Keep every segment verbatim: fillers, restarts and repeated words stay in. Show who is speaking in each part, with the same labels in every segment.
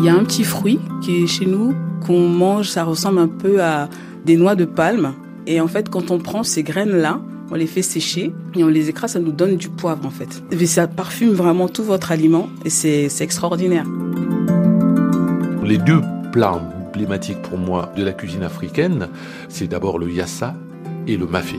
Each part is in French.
Speaker 1: Il y a un petit fruit qui est chez nous, qu'on mange, ça ressemble un peu à des noix de palme. Et en fait, quand on prend ces graines-là, on les fait sécher et on les écrase, ça nous donne du poivre en fait. Et ça parfume vraiment tout votre aliment et c'est, c'est extraordinaire.
Speaker 2: Les deux plats emblématiques pour moi de la cuisine africaine, c'est d'abord le yassa et le mafé.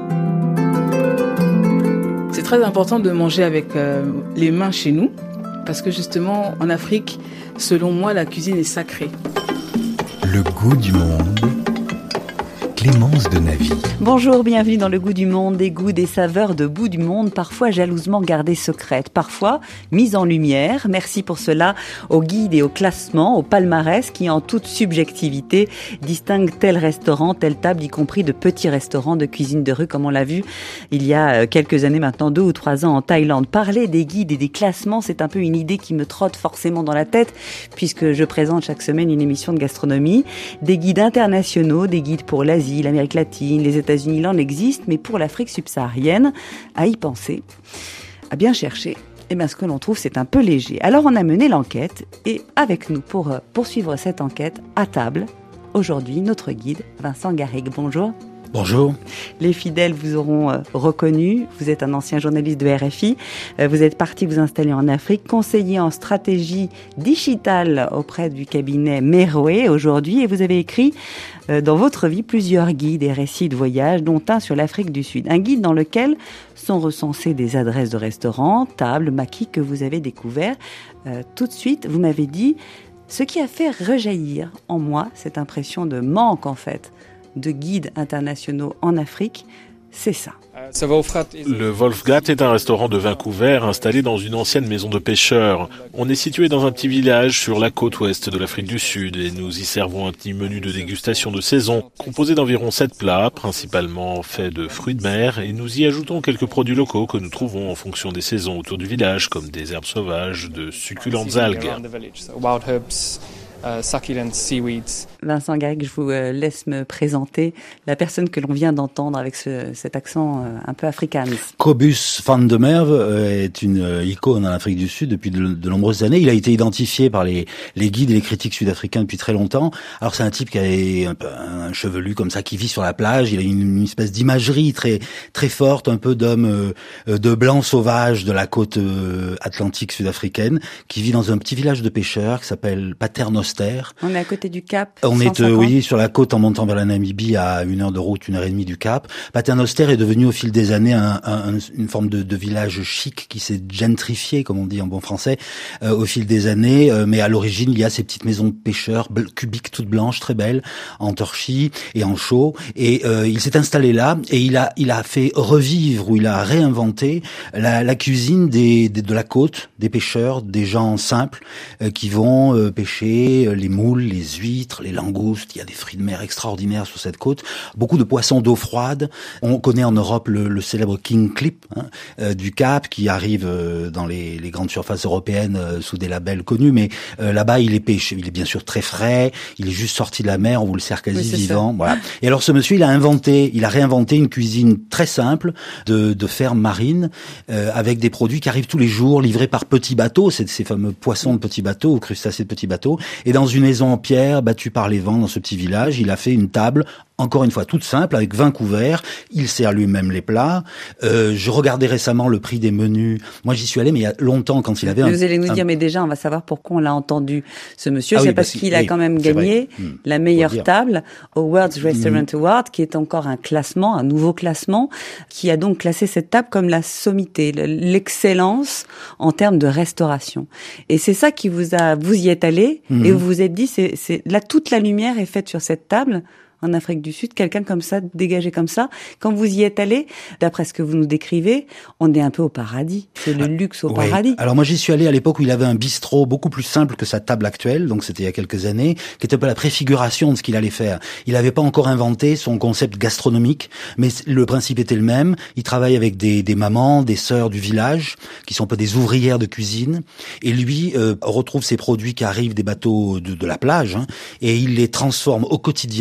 Speaker 1: C'est très important de manger avec euh, les mains chez nous parce que justement en Afrique, selon moi, la cuisine est sacrée.
Speaker 3: Le goût du monde. Clémence de Navy.
Speaker 4: Bonjour, bienvenue dans Le Goût du Monde, des goûts, des saveurs de bout du monde, parfois jalousement gardées secrètes, parfois mises en lumière. Merci pour cela aux guides et aux classements, aux palmarès qui, en toute subjectivité, distinguent tel restaurant, telle table, y compris de petits restaurants de cuisine de rue, comme on l'a vu il y a quelques années maintenant, deux ou trois ans en Thaïlande. Parler des guides et des classements, c'est un peu une idée qui me trotte forcément dans la tête, puisque je présente chaque semaine une émission de gastronomie. Des guides internationaux, des guides pour l'Asie, l'Amérique latine, les États-Unis, il en existe, mais pour l'Afrique subsaharienne, à y penser, à bien chercher, eh bien, ce que l'on trouve, c'est un peu léger. Alors, on a mené l'enquête, et avec nous, pour poursuivre cette enquête, à table, aujourd'hui, notre guide, Vincent Garrigue. Bonjour.
Speaker 5: Bonjour.
Speaker 4: Les fidèles vous auront euh, reconnu. Vous êtes un ancien journaliste de R F I. Euh, vous êtes parti vous installer en Afrique, conseiller en stratégie digitale auprès du cabinet Meroé aujourd'hui. Et vous avez écrit euh, dans votre vie plusieurs guides et récits de voyage, dont un sur l'Afrique du Sud. Un guide dans lequel sont recensées des adresses de restaurants, tables, maquis que vous avez découverts. Euh, tout de suite, vous m'avez dit, ce qui a fait rejaillir en moi cette impression de manque en fait de guides internationaux en Afrique, c'est ça.
Speaker 6: Le Wolfgat est un restaurant de Vancouver installé dans une ancienne maison de pêcheurs. On est situé dans un petit village sur la côte ouest de l'Afrique du Sud et nous y servons un petit menu de dégustation de saison composé d'environ sept plats, principalement faits de fruits de mer, et nous y ajoutons quelques produits locaux que nous trouvons en fonction des saisons autour du village, comme des herbes sauvages, de succulentes algues.
Speaker 4: Uh, succulent seaweeds. Vincent Garrigue, je vous euh, laisse me présenter la personne que l'on vient d'entendre avec ce, cet accent euh, un peu africain.
Speaker 5: Cobus van der Merwe euh, est une euh, icône en Afrique du Sud depuis de, de nombreuses années. Il a été identifié par les, les guides et les critiques sud-africains depuis très longtemps. Alors c'est un type qui a un, peu, un chevelu comme ça, qui vit sur la plage. Il a une, une espèce d'imagerie très très forte, un peu d'homme euh, de blanc sauvage de la côte euh, atlantique sud-africaine, qui vit dans un petit village de pêcheurs qui s'appelle Paternoster.
Speaker 4: On est à côté du Cap.
Speaker 5: On est, euh, oui, sur la côte en montant vers la Namibie à une heure de route, une heure et demie du Cap. Paternoster est devenu au fil des années un, un, une forme de, de village chic qui s'est gentrifié, comme on dit en bon français, euh, au fil des années. Euh, mais à l'origine, il y a ces petites maisons de pêcheurs cubiques, toutes blanches, très belles, en torchis et en chaux. Et euh, il s'est installé là et il a, il a fait revivre ou il a réinventé la, la cuisine des, des, de la côte, des pêcheurs, des gens simples euh, qui vont euh, pêcher les moules, les huîtres, les langoustes. Il y a des fruits de mer extraordinaires sur cette côte. Beaucoup de poissons d'eau froide. On connaît en Europe le, le célèbre King Clip hein, euh, du Cap qui arrive euh, dans les, les grandes surfaces européennes euh, sous des labels connus. Mais euh, là-bas, il est pêché. Il est bien sûr très frais. Il est juste sorti de la mer. On vous le sert quasi oui, vivant. Voilà. Et alors, ce monsieur, il a inventé, il a réinventé une cuisine très simple de, de ferme marine euh, avec des produits qui arrivent tous les jours, livrés par petits bateaux. C'est ces fameux poissons de petits bateaux ou crustacés de petits bateaux. Et dans une maison en pierre, battue par les vents dans ce petit village, il a fait une table, encore une fois toute simple, avec vingt couverts. Il sert lui-même les plats. Euh, je regardais récemment le prix des menus. Moi, j'y suis allé, mais il y a longtemps, quand il avait...
Speaker 4: Vous
Speaker 5: un,
Speaker 4: allez nous
Speaker 5: un...
Speaker 4: dire, mais déjà, on va savoir pourquoi on l'a entendu, ce monsieur.
Speaker 5: Ah
Speaker 4: c'est
Speaker 5: oui,
Speaker 4: parce, parce qu'il a oui, quand même gagné mmh, la meilleure table au World Restaurant mmh. Award, qui est encore un classement, un nouveau classement, qui a donc classé cette table comme la sommité, l'excellence en termes de restauration. Et c'est ça qui vous a... Vous y êtes allé, mmh. et vous vous êtes dit, c'est, c'est là, toute la lumière est faite sur cette table en Afrique du Sud, quelqu'un comme ça, dégagé comme ça. Quand vous y êtes allé, d'après ce que vous nous décrivez, on est un peu au paradis. C'est le luxe au
Speaker 5: oui.
Speaker 4: paradis.
Speaker 5: Alors moi, j'y suis allé à l'époque où il avait un bistrot beaucoup plus simple que sa table actuelle, donc c'était il y a quelques années, qui était un peu la préfiguration de ce qu'il allait faire. Il n'avait pas encore inventé son concept gastronomique, mais le principe était le même. Il travaille avec des, des mamans, des sœurs du village, qui sont un peu des ouvrières de cuisine, et lui euh, retrouve ces produits qui arrivent des bateaux de, de la plage, hein, et il les transforme au quotidien. Il sert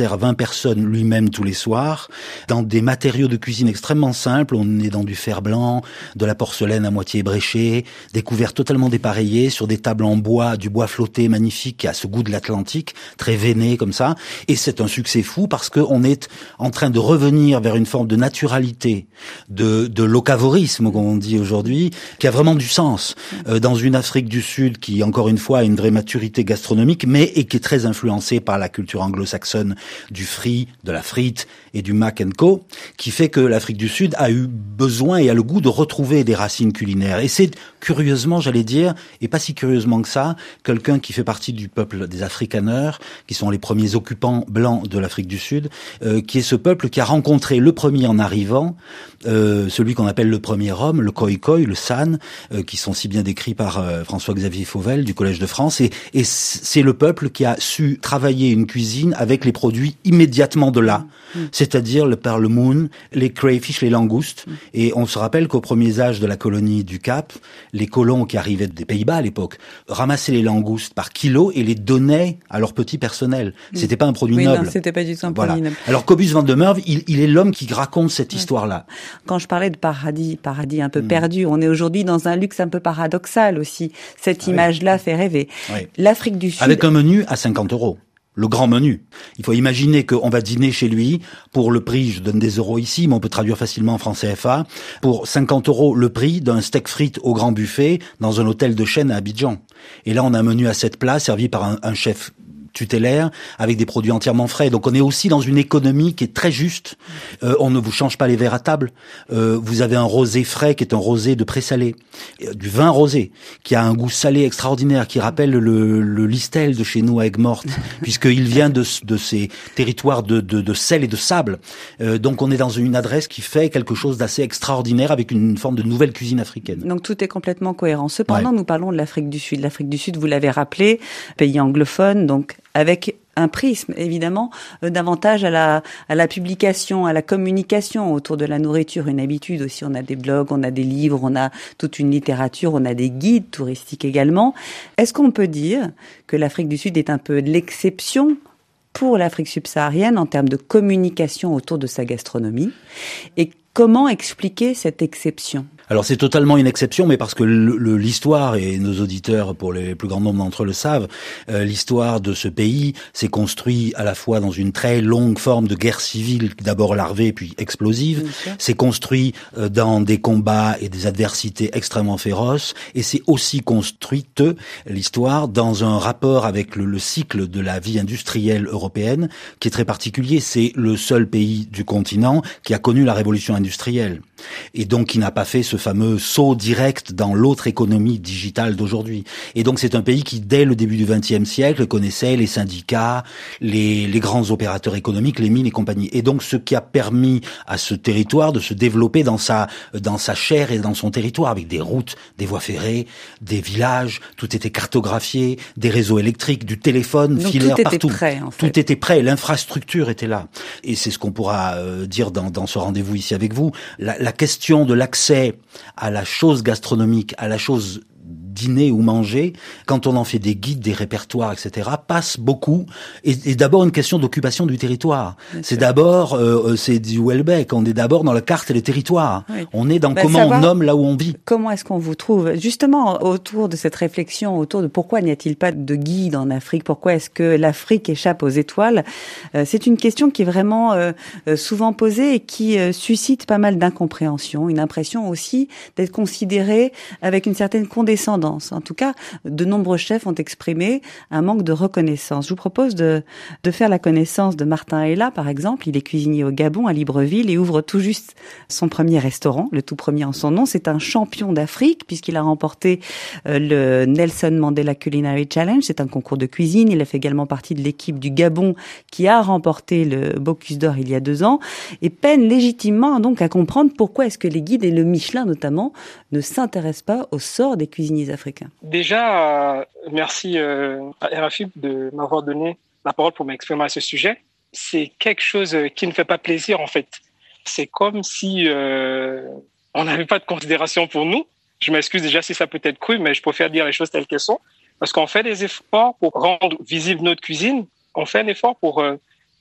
Speaker 5: nourrir vingt personnes lui-même tous les soirs, dans des matériaux de cuisine extrêmement simples. On est dans du fer blanc, de la porcelaine à moitié ébréchée, des couverts totalement dépareillés, sur des tables en bois, du bois flotté magnifique, qui a ce goût de l'Atlantique, très veiné comme ça. Et c'est un succès fou parce qu'on est en train de revenir vers une forme de naturalité, de, de locavorisme, comme on dit aujourd'hui, qui a vraiment du sens. Euh, dans une Afrique du Sud qui, encore une fois, a une vraie maturité gastronomique, mais et qui est très influencée par la culture anglo-saxonne du free, de la frite et du mac and co, qui fait que l'Afrique du Sud a eu besoin et a le goût de retrouver des racines culinaires. Et c'est curieusement, j'allais dire, et pas si curieusement que ça, quelqu'un qui fait partie du peuple des Afrikaners, qui sont les premiers occupants blancs de l'Afrique du Sud, euh, qui est ce peuple qui a rencontré le premier en arrivant, euh, celui qu'on appelle le premier homme, le Khoikhoi, le San, euh, qui sont si bien décrits par euh, François-Xavier Fauvel du Collège de France, et, et c'est le peuple qui a su travailler une cuisine avec les produits immédiatement de là, mmh. c'est-à-dire le perlemoen, les crayfish, les langoustes, mmh. et on se rappelle qu'aux premiers âges de la colonie du Cap, les colons qui arrivaient des Pays-Bas à l'époque ramassaient les langoustes par kilo et les donnaient à leur petit personnel. Mmh. C'était pas un produit
Speaker 4: oui,
Speaker 5: noble.
Speaker 4: Non, c'était pas du tout un
Speaker 5: voilà.
Speaker 4: produit noble.
Speaker 5: Alors Cobus van der Merwe, il, il est l'homme qui raconte cette ouais. histoire-là.
Speaker 4: Quand je parlais de paradis, paradis un peu mmh. perdu, on est aujourd'hui dans un luxe un peu paradoxal aussi. Cette ah, image-là oui. fait rêver. Oui. L'Afrique du Sud...
Speaker 5: Avec un menu à cinquante euros. Le grand menu. Il faut imaginer qu'on va dîner chez lui pour le prix, je donne des euros ici, mais on peut traduire facilement en francs C F A, pour cinquante euros le prix d'un steak frites au grand buffet dans un hôtel de chaîne à Abidjan. Et là, on a un menu à sept plats servi par un, un chef tutélaire avec des produits entièrement frais. Donc on est aussi dans une économie qui est très juste. Euh, on ne vous change pas les verres à table. Euh, vous avez un rosé frais qui est un rosé de présalé, euh, du vin rosé qui a un goût salé extraordinaire, qui rappelle le, le Listel de chez nous à Aigues-Mortes, puisqu'il vient de, de ces territoires de, de, de sel et de sable. Euh, donc on est dans une adresse qui fait quelque chose d'assez extraordinaire avec une forme de nouvelle cuisine africaine.
Speaker 4: Donc tout est complètement cohérent. Cependant, ouais. nous parlons de l'Afrique du Sud. L'Afrique du Sud, vous l'avez rappelé, pays anglophone, donc avec un prisme, évidemment, euh, davantage à la, à la publication, à la communication autour de la nourriture, une habitude aussi. On a des blogs, on a des livres, on a toute une littérature, on a des guides touristiques également. Est-ce qu'on peut dire que l'Afrique du Sud est un peu l'exception pour l'Afrique subsaharienne en termes de communication autour de sa gastronomie? Et comment expliquer cette exception?
Speaker 5: Alors c'est totalement une exception, mais parce que le, le, l'histoire, et nos auditeurs pour les plus grands nombres d'entre eux le savent, euh, l'histoire de ce pays s'est construite à la fois dans une très longue forme de guerre civile, d'abord larvée puis explosive, s'est construit euh, dans des combats et des adversités extrêmement féroces, et c'est aussi construite l'histoire dans un rapport avec le, le cycle de la vie industrielle européenne qui est très particulier. C'est le seul pays du continent qui a connu la révolution industrielle et donc qui n'a pas fait ce fameux saut direct dans l'autre économie digitale d'aujourd'hui. Et donc c'est un pays qui, dès le début du vingtième siècle, connaissait les syndicats, les, les grands opérateurs économiques, les mines et compagnie. Et donc ce qui a permis à ce territoire de se développer dans sa dans sa chair et dans son territoire, avec des routes, des voies ferrées, des villages, tout était cartographié, des réseaux électriques, du téléphone,
Speaker 4: donc
Speaker 5: filaire
Speaker 4: tout
Speaker 5: partout.
Speaker 4: Était prêt, en fait.
Speaker 5: Tout était prêt, l'infrastructure était là. Et c'est ce qu'on pourra euh, dire dans, dans ce rendez-vous ici avec vous. La, la question de l'accès à la chose gastronomique, à la chose dîner ou manger, quand on en fait des guides, des répertoires, et cetera, passe beaucoup. Et, et d'abord une question d'occupation du territoire. Bien c'est sûr. d'abord, euh, c'est du Welbeck. On est d'abord dans la carte et le territoire. Oui. On est dans bah, comment on nomme là où on vit.
Speaker 4: Comment est-ce qu'on vous trouve justement autour de cette réflexion, autour de pourquoi n'y a-t-il pas de guide en Afrique? Pourquoi est-ce que l'Afrique échappe aux étoiles? euh, C'est une question qui est vraiment euh, souvent posée et qui euh, suscite pas mal d'incompréhension, une impression aussi d'être considérée avec une certaine condescendance. En tout cas, de nombreux chefs ont exprimé un manque de reconnaissance. Je vous propose de, de faire la connaissance de Martin Ella, par exemple. Il est cuisinier au Gabon, à Libreville, et ouvre tout juste son premier restaurant, le tout premier en son nom. C'est un champion d'Afrique, puisqu'il a remporté euh, le Nelson Mandela Culinary Challenge. C'est un concours de cuisine. Il a fait également partie de l'équipe du Gabon qui a remporté le Bocuse d'Or il y a deux ans, et peine légitimement donc à comprendre pourquoi est-ce que les guides, et le Michelin notamment, ne s'intéressent pas au sort des cuisiniers africains.
Speaker 7: Déjà, euh, merci euh, à R F I de m'avoir donné la parole pour m'exprimer à ce sujet. C'est quelque chose qui ne fait pas plaisir en fait. C'est comme si euh, on n'avait pas de considération pour nous. Je m'excuse déjà si ça peut être cru, mais je préfère dire les choses telles qu'elles sont. Parce qu'on fait des efforts pour rendre visible notre cuisine. On fait un effort pour euh,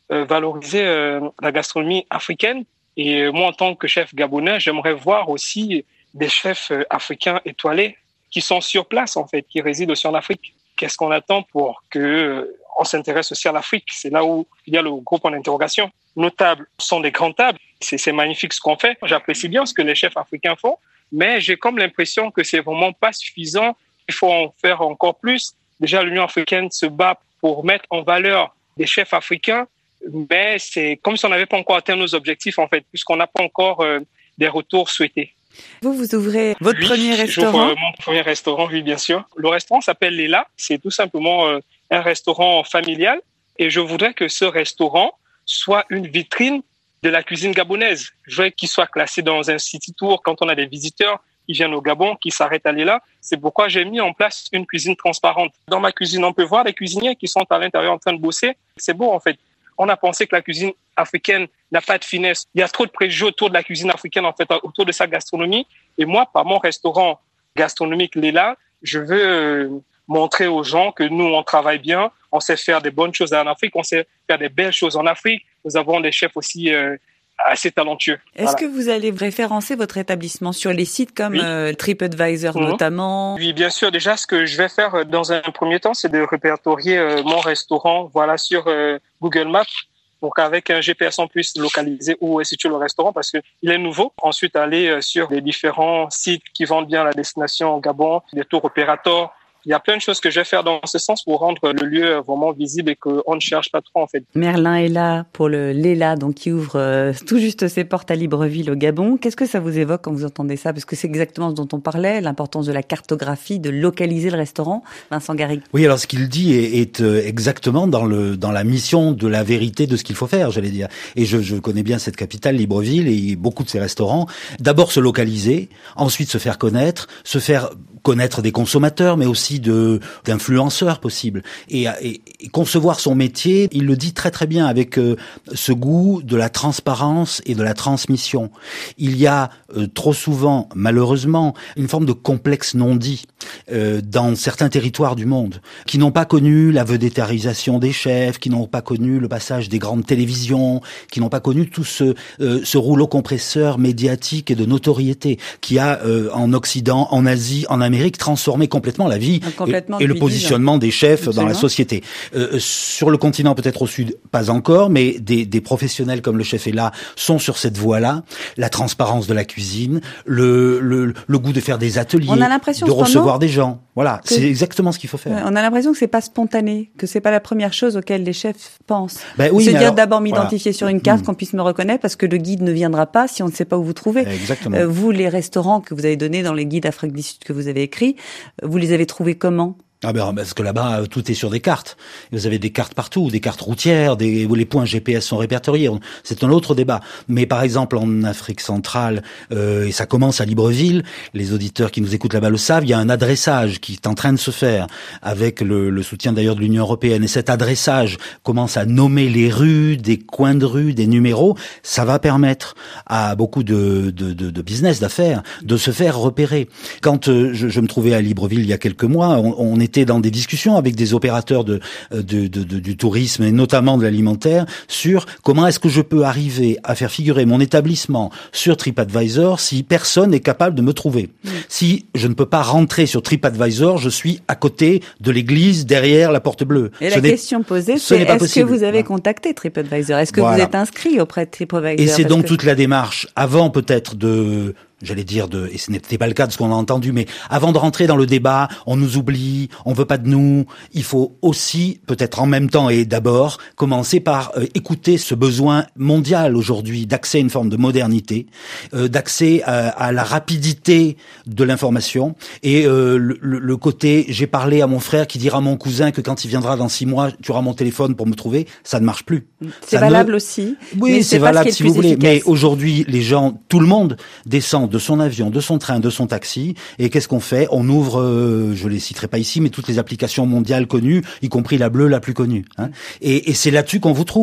Speaker 7: euh, valoriser euh, la gastronomie africaine. Et euh, moi, en tant que chef gabonais, j'aimerais voir aussi des chefs euh, africains étoilés qui sont sur place, en fait, qui résident aussi en Afrique. Qu'est-ce qu'on attend pour que euh, on s'intéresse aussi à l'Afrique? C'est là où il y a le gros point d'interrogation. Nos tables sont des grandes tables. C'est, c'est magnifique ce qu'on fait. J'apprécie bien ce que les chefs africains font, mais j'ai comme l'impression que c'est vraiment pas suffisant. Il faut en faire encore plus. Déjà, l'Union africaine se bat pour mettre en valeur des chefs africains, mais c'est comme si on n'avait pas encore atteint nos objectifs, en fait, puisqu'on n'a pas encore euh, des retours souhaités.
Speaker 4: Vous, vous ouvrez votre
Speaker 7: oui,
Speaker 4: premier restaurant?
Speaker 7: J'ouvre mon premier restaurant, oui, bien sûr. Le restaurant s'appelle Léla. C'est tout simplement euh, un restaurant familial. Et je voudrais que ce restaurant soit une vitrine de la cuisine gabonaise. Je voudrais qu'il soit classé dans un city tour quand on a des visiteurs qui viennent au Gabon, qui s'arrêtent à Léla. C'est pourquoi j'ai mis en place une cuisine transparente. Dans ma cuisine, on peut voir les cuisiniers qui sont à l'intérieur en train de bosser. C'est beau, en fait. On a pensé que la cuisine africaine n'a pas de finesse. Il y a trop de préjugés autour de la cuisine africaine, en fait, autour de sa gastronomie. Et moi, par mon restaurant gastronomique Léla, je veux euh, montrer aux gens que nous, on travaille bien, on sait faire des bonnes choses en Afrique, on sait faire des belles choses en Afrique. Nous avons des chefs aussi euh, assez talentueux.
Speaker 4: Est-ce
Speaker 7: voilà.
Speaker 4: que vous allez référencer votre établissement sur les sites comme
Speaker 7: oui.
Speaker 4: euh, TripAdvisor mmh. notamment?
Speaker 7: Oui, bien sûr. Déjà, ce que je vais faire dans un premier temps, c'est de répertorier euh, mon restaurant, voilà, sur euh, Google Maps. Donc, avec un G P S en plus localisé où est situé le restaurant parce que il est nouveau. Ensuite, aller euh, sur les différents sites qui vendent bien la destination au Gabon, des tours opérateurs. Il y a plein de choses que je vais faire dans ce sens pour rendre le lieu vraiment visible et qu'on ne cherche pas trop, en fait.
Speaker 4: Merlin est là pour le Léla, donc qui ouvre euh, tout juste ses portes à Libreville au Gabon. Qu'est-ce que ça vous évoque quand vous entendez ça? Parce que c'est exactement ce dont on parlait, l'importance de la cartographie, de localiser le restaurant. Vincent Garrigue.
Speaker 5: Oui, alors ce qu'il dit est, est exactement dans le dans la mission de la vérité de ce qu'il faut faire, j'allais dire. Et je, je connais bien cette capitale, Libreville, et beaucoup de ces restaurants. D'abord se localiser, ensuite se faire connaître, se faire connaître des consommateurs, mais aussi de d'influenceurs possibles. Et, et, et concevoir son métier, il le dit très très bien avec euh, ce goût de la transparence et de la transmission. Il y a euh, trop souvent, malheureusement, une forme de complexe non dit euh, dans certains territoires du monde, qui n'ont pas connu la vedétarisation des chefs, qui n'ont pas connu le passage des grandes télévisions, qui n'ont pas connu tout ce euh, ce rouleau compresseur médiatique et de notoriété qui a euh, en Occident, en Asie, en Amérique transformé complètement la vie
Speaker 4: complètement
Speaker 5: et, et le positionnement des chefs Absolument. Dans la société. Euh, sur le continent, peut-être au sud, pas encore, mais des, des professionnels comme le chef est là sont sur cette voie-là. La transparence de la cuisine, le, le, le goût de faire des ateliers,
Speaker 4: on a l'impression
Speaker 5: de recevoir des gens. Voilà,
Speaker 4: que,
Speaker 5: c'est exactement ce qu'il faut faire.
Speaker 4: Ouais, on a l'impression que c'est pas spontané, que c'est pas la première chose auquel les chefs pensent.
Speaker 5: Ben oui,
Speaker 4: se dire
Speaker 5: alors,
Speaker 4: d'abord m'identifier
Speaker 5: voilà.
Speaker 4: sur une carte, mmh. qu'on puisse me reconnaître, parce que le guide ne viendra pas si on ne sait pas où vous trouvez.
Speaker 5: Exactement.
Speaker 4: Euh, vous, les restaurants que vous avez donnés dans les guides Afrique du Sud que vous avez écrits, vous les avez trouvés comment?
Speaker 5: Ah ben parce que là-bas tout est sur des cartes. Vous avez des cartes partout, des cartes routières, des où les points G P S sont répertoriés. C'est un autre débat. Mais par exemple en Afrique centrale, euh, et ça commence à Libreville, les auditeurs qui nous écoutent là-bas le savent, il y a un adressage qui est en train de se faire avec le, le soutien d'ailleurs de l'Union européenne. Et cet adressage commence à nommer les rues, des coins de rue, des numéros. Ça va permettre à beaucoup de, de, de, de business, d'affaires, de se faire repérer. Quand euh, je, je me trouvais à Libreville il y a quelques mois, on, on était dans des discussions avec des opérateurs de, de, de, de du tourisme et notamment de l'alimentaire sur comment est-ce que je peux arriver à faire figurer mon établissement sur TripAdvisor si personne n'est capable de me trouver. Mmh. Si je ne peux pas rentrer sur TripAdvisor, je suis à côté de l'église derrière la porte bleue.
Speaker 4: Et
Speaker 5: ce
Speaker 4: la question posée, c'est est-ce possible. que vous avez contacté TripAdvisor? Est-ce que voilà. vous êtes inscrit auprès de TripAdvisor?
Speaker 5: Et c'est donc
Speaker 4: que...
Speaker 5: toute la démarche avant peut-être de... J'allais dire de, et ce n'était pas le cas de ce qu'on a entendu, mais avant de rentrer dans le débat, on nous oublie, on veut pas de nous. Il faut aussi, peut-être en même temps et d'abord, commencer par euh, écouter ce besoin mondial aujourd'hui d'accès à une forme de modernité, euh, d'accès à, à la rapidité de l'information et euh, le, le côté, j'ai parlé à mon frère qui dira à mon cousin que quand il viendra dans six mois, tu auras mon téléphone pour me trouver. Ça ne marche plus.
Speaker 4: C'est
Speaker 5: ça
Speaker 4: valable
Speaker 5: ne...
Speaker 4: aussi.
Speaker 5: Oui,
Speaker 4: mais
Speaker 5: c'est valable si vous voulez.
Speaker 4: Efficace.
Speaker 5: Mais aujourd'hui, les gens, tout le monde descend de son avion, de son train, de son taxi. Et qu'est-ce qu'on fait? On ouvre, euh, je les citerai pas ici, mais toutes les applications mondiales connues, y compris la bleue la plus connue. Hein. Et, et c'est là-dessus qu'on vous trouve.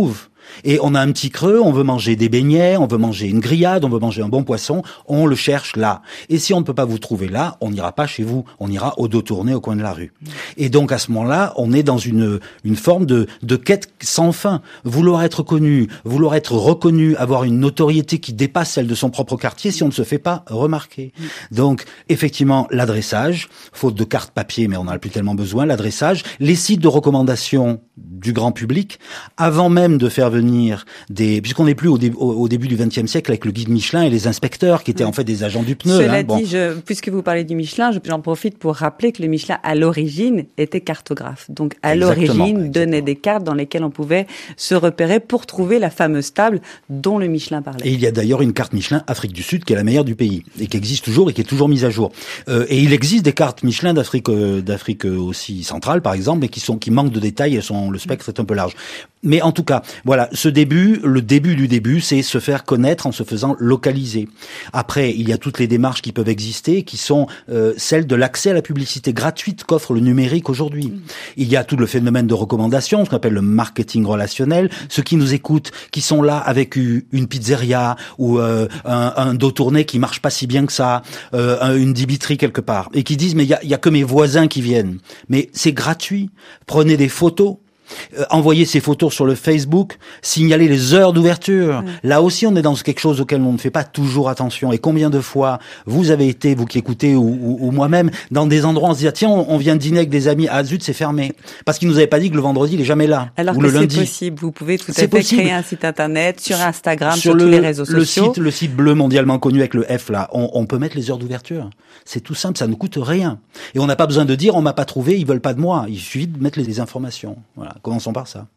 Speaker 5: Et on a un petit creux, on veut manger des beignets, on veut manger une grillade, on veut manger un bon poisson, on le cherche là. Et si on ne peut pas vous trouver là, on n'ira pas chez vous, on ira au dos tourné au coin de la rue. Et donc à ce moment-là, on est dans une une forme de de quête sans fin. Vouloir être connu, vouloir être reconnu, avoir une notoriété qui dépasse celle de son propre quartier si on ne se fait pas remarquer. Donc effectivement, l'adressage, faute de carte papier, mais on n'en a plus tellement besoin, l'adressage, les sites de recommandation du grand public, avant même de faire venir des, puisqu'on n'est plus au, dé, au, au début du vingtième siècle avec le guide Michelin et les inspecteurs qui étaient en fait des agents du pneu.
Speaker 4: Cela
Speaker 5: hein,
Speaker 4: dit,
Speaker 5: bon.
Speaker 4: je, puisque vous parlez du Michelin, j'en profite pour rappeler que le Michelin à l'origine était cartographe. Donc à
Speaker 5: Exactement,
Speaker 4: l'origine donnait des cartes dans lesquelles on pouvait se repérer pour trouver la fameuse table dont le Michelin parlait.
Speaker 5: Et il y a d'ailleurs une carte Michelin Afrique du Sud qui est la meilleure du pays et qui existe toujours et qui est toujours mise à jour. Euh, et il existe des cartes Michelin d'Afrique euh, d'Afrique aussi centrale par exemple, mais qui sont qui manquent de détails. Elles sont, le spectre est un peu large. Mais en tout cas, voilà, ce début, le début du début, c'est se faire connaître en se faisant localiser. Après, il y a toutes les démarches qui peuvent exister, qui sont euh, celles de l'accès à la publicité gratuite qu'offre le numérique aujourd'hui. Mmh. Il y a tout le phénomène de recommandation, ce qu'on appelle le marketing relationnel. Ceux qui nous écoutent, qui sont là avec une pizzeria ou euh, un, un dos tourné qui marche pas si bien que ça, euh, une dibiterie quelque part, et qui disent mais il y a, y a que mes voisins qui viennent. Mais c'est gratuit. Prenez des photos. Euh, envoyer ces photos sur le Facebook, signaler les heures d'ouverture. Mmh. Là aussi, on est dans quelque chose auquel on ne fait pas toujours attention. Et combien de fois vous avez été, vous qui écoutez, ou, ou, ou moi-même, dans des endroits, on se dit, ah, tiens, on, on vient dîner avec des amis, ah zut, c'est fermé. Parce qu'ils nous avaient pas dit que le vendredi, il est jamais là.
Speaker 4: Alors
Speaker 5: ou
Speaker 4: que
Speaker 5: le
Speaker 4: c'est
Speaker 5: lundi.
Speaker 4: possible. Vous pouvez tout à
Speaker 5: c'est
Speaker 4: fait
Speaker 5: possible.
Speaker 4: créer un site internet sur Instagram, sur,
Speaker 5: sur,
Speaker 4: sur
Speaker 5: le,
Speaker 4: tous les réseaux
Speaker 5: le
Speaker 4: sociaux.
Speaker 5: Site, le site bleu mondialement connu avec le F, là, on, on peut mettre les heures d'ouverture. C'est tout simple, ça ne coûte rien. Et on n'a pas besoin de dire, on m'a pas trouvé, ils veulent pas de moi. Il suffit de mettre les, les informations. Voilà, commençons par ça.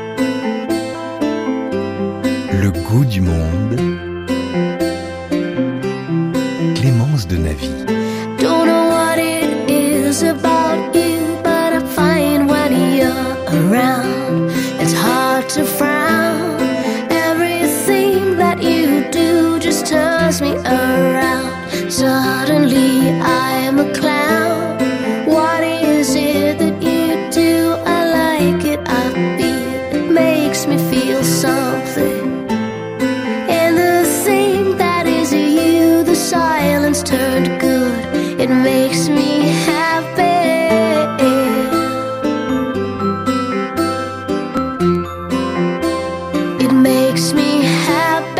Speaker 3: Le goût du monde. Clémence de Navy.
Speaker 8: Don't know what it is about you, but I find when you're around, it's hard to frown. Everything that you do just turns me around. Suddenly I'm a clown. What is it that you do? I like it, I feel it makes me feel something. And the thing that is you, the silence turned good. It makes me happy. It makes me happy.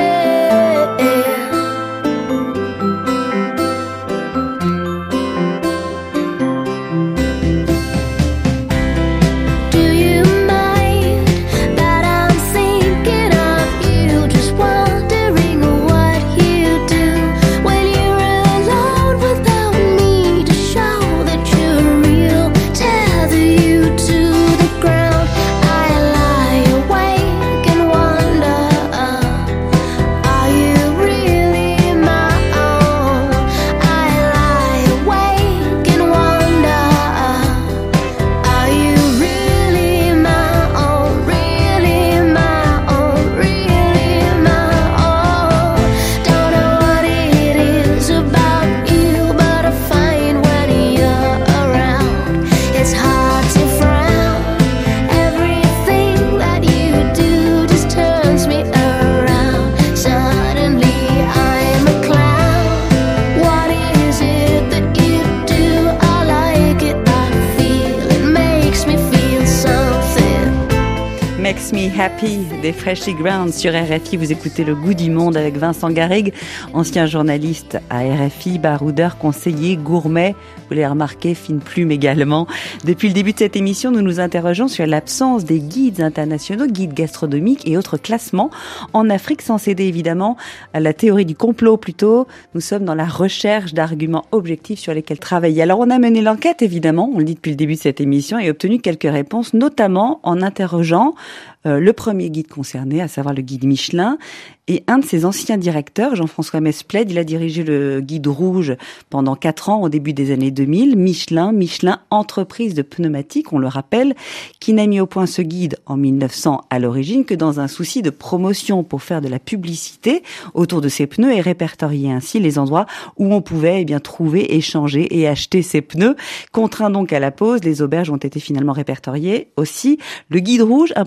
Speaker 4: Makes Me Happy des Freshly Ground sur R F I. Vous écoutez Le Goût du Monde avec Vincent Garrigue, ancien journaliste à R F I, baroudeur, conseiller, gourmet. Vous l'avez remarqué, fine plume également. Depuis le début de cette émission, nous nous interrogeons sur l'absence des guides internationaux, guides gastronomiques et autres classements en Afrique, sans céder évidemment à la théorie du complot plutôt. Nous sommes dans la recherche d'arguments objectifs sur lesquels travailler. Alors on a mené l'enquête évidemment, on le dit depuis le début de cette émission, et obtenu quelques réponses, notamment en interrogeant euh, le premier guide concerné, à savoir le guide Michelin, et un de ses anciens directeurs, Jean-François Mesplède. Il a dirigé le guide rouge pendant quatre ans au début des années deux mille. Michelin, Michelin, entreprise de pneumatiques, on le rappelle, qui n'a mis au point ce guide en mille neuf cents à l'origine que dans un souci de promotion pour faire de la publicité autour de ses pneus et répertorier ainsi les endroits où on pouvait eh bien trouver, échanger et acheter ses pneus. Contraint donc à la pause, les auberges ont été finalement répertoriées aussi. Le guide rouge, un produit de marque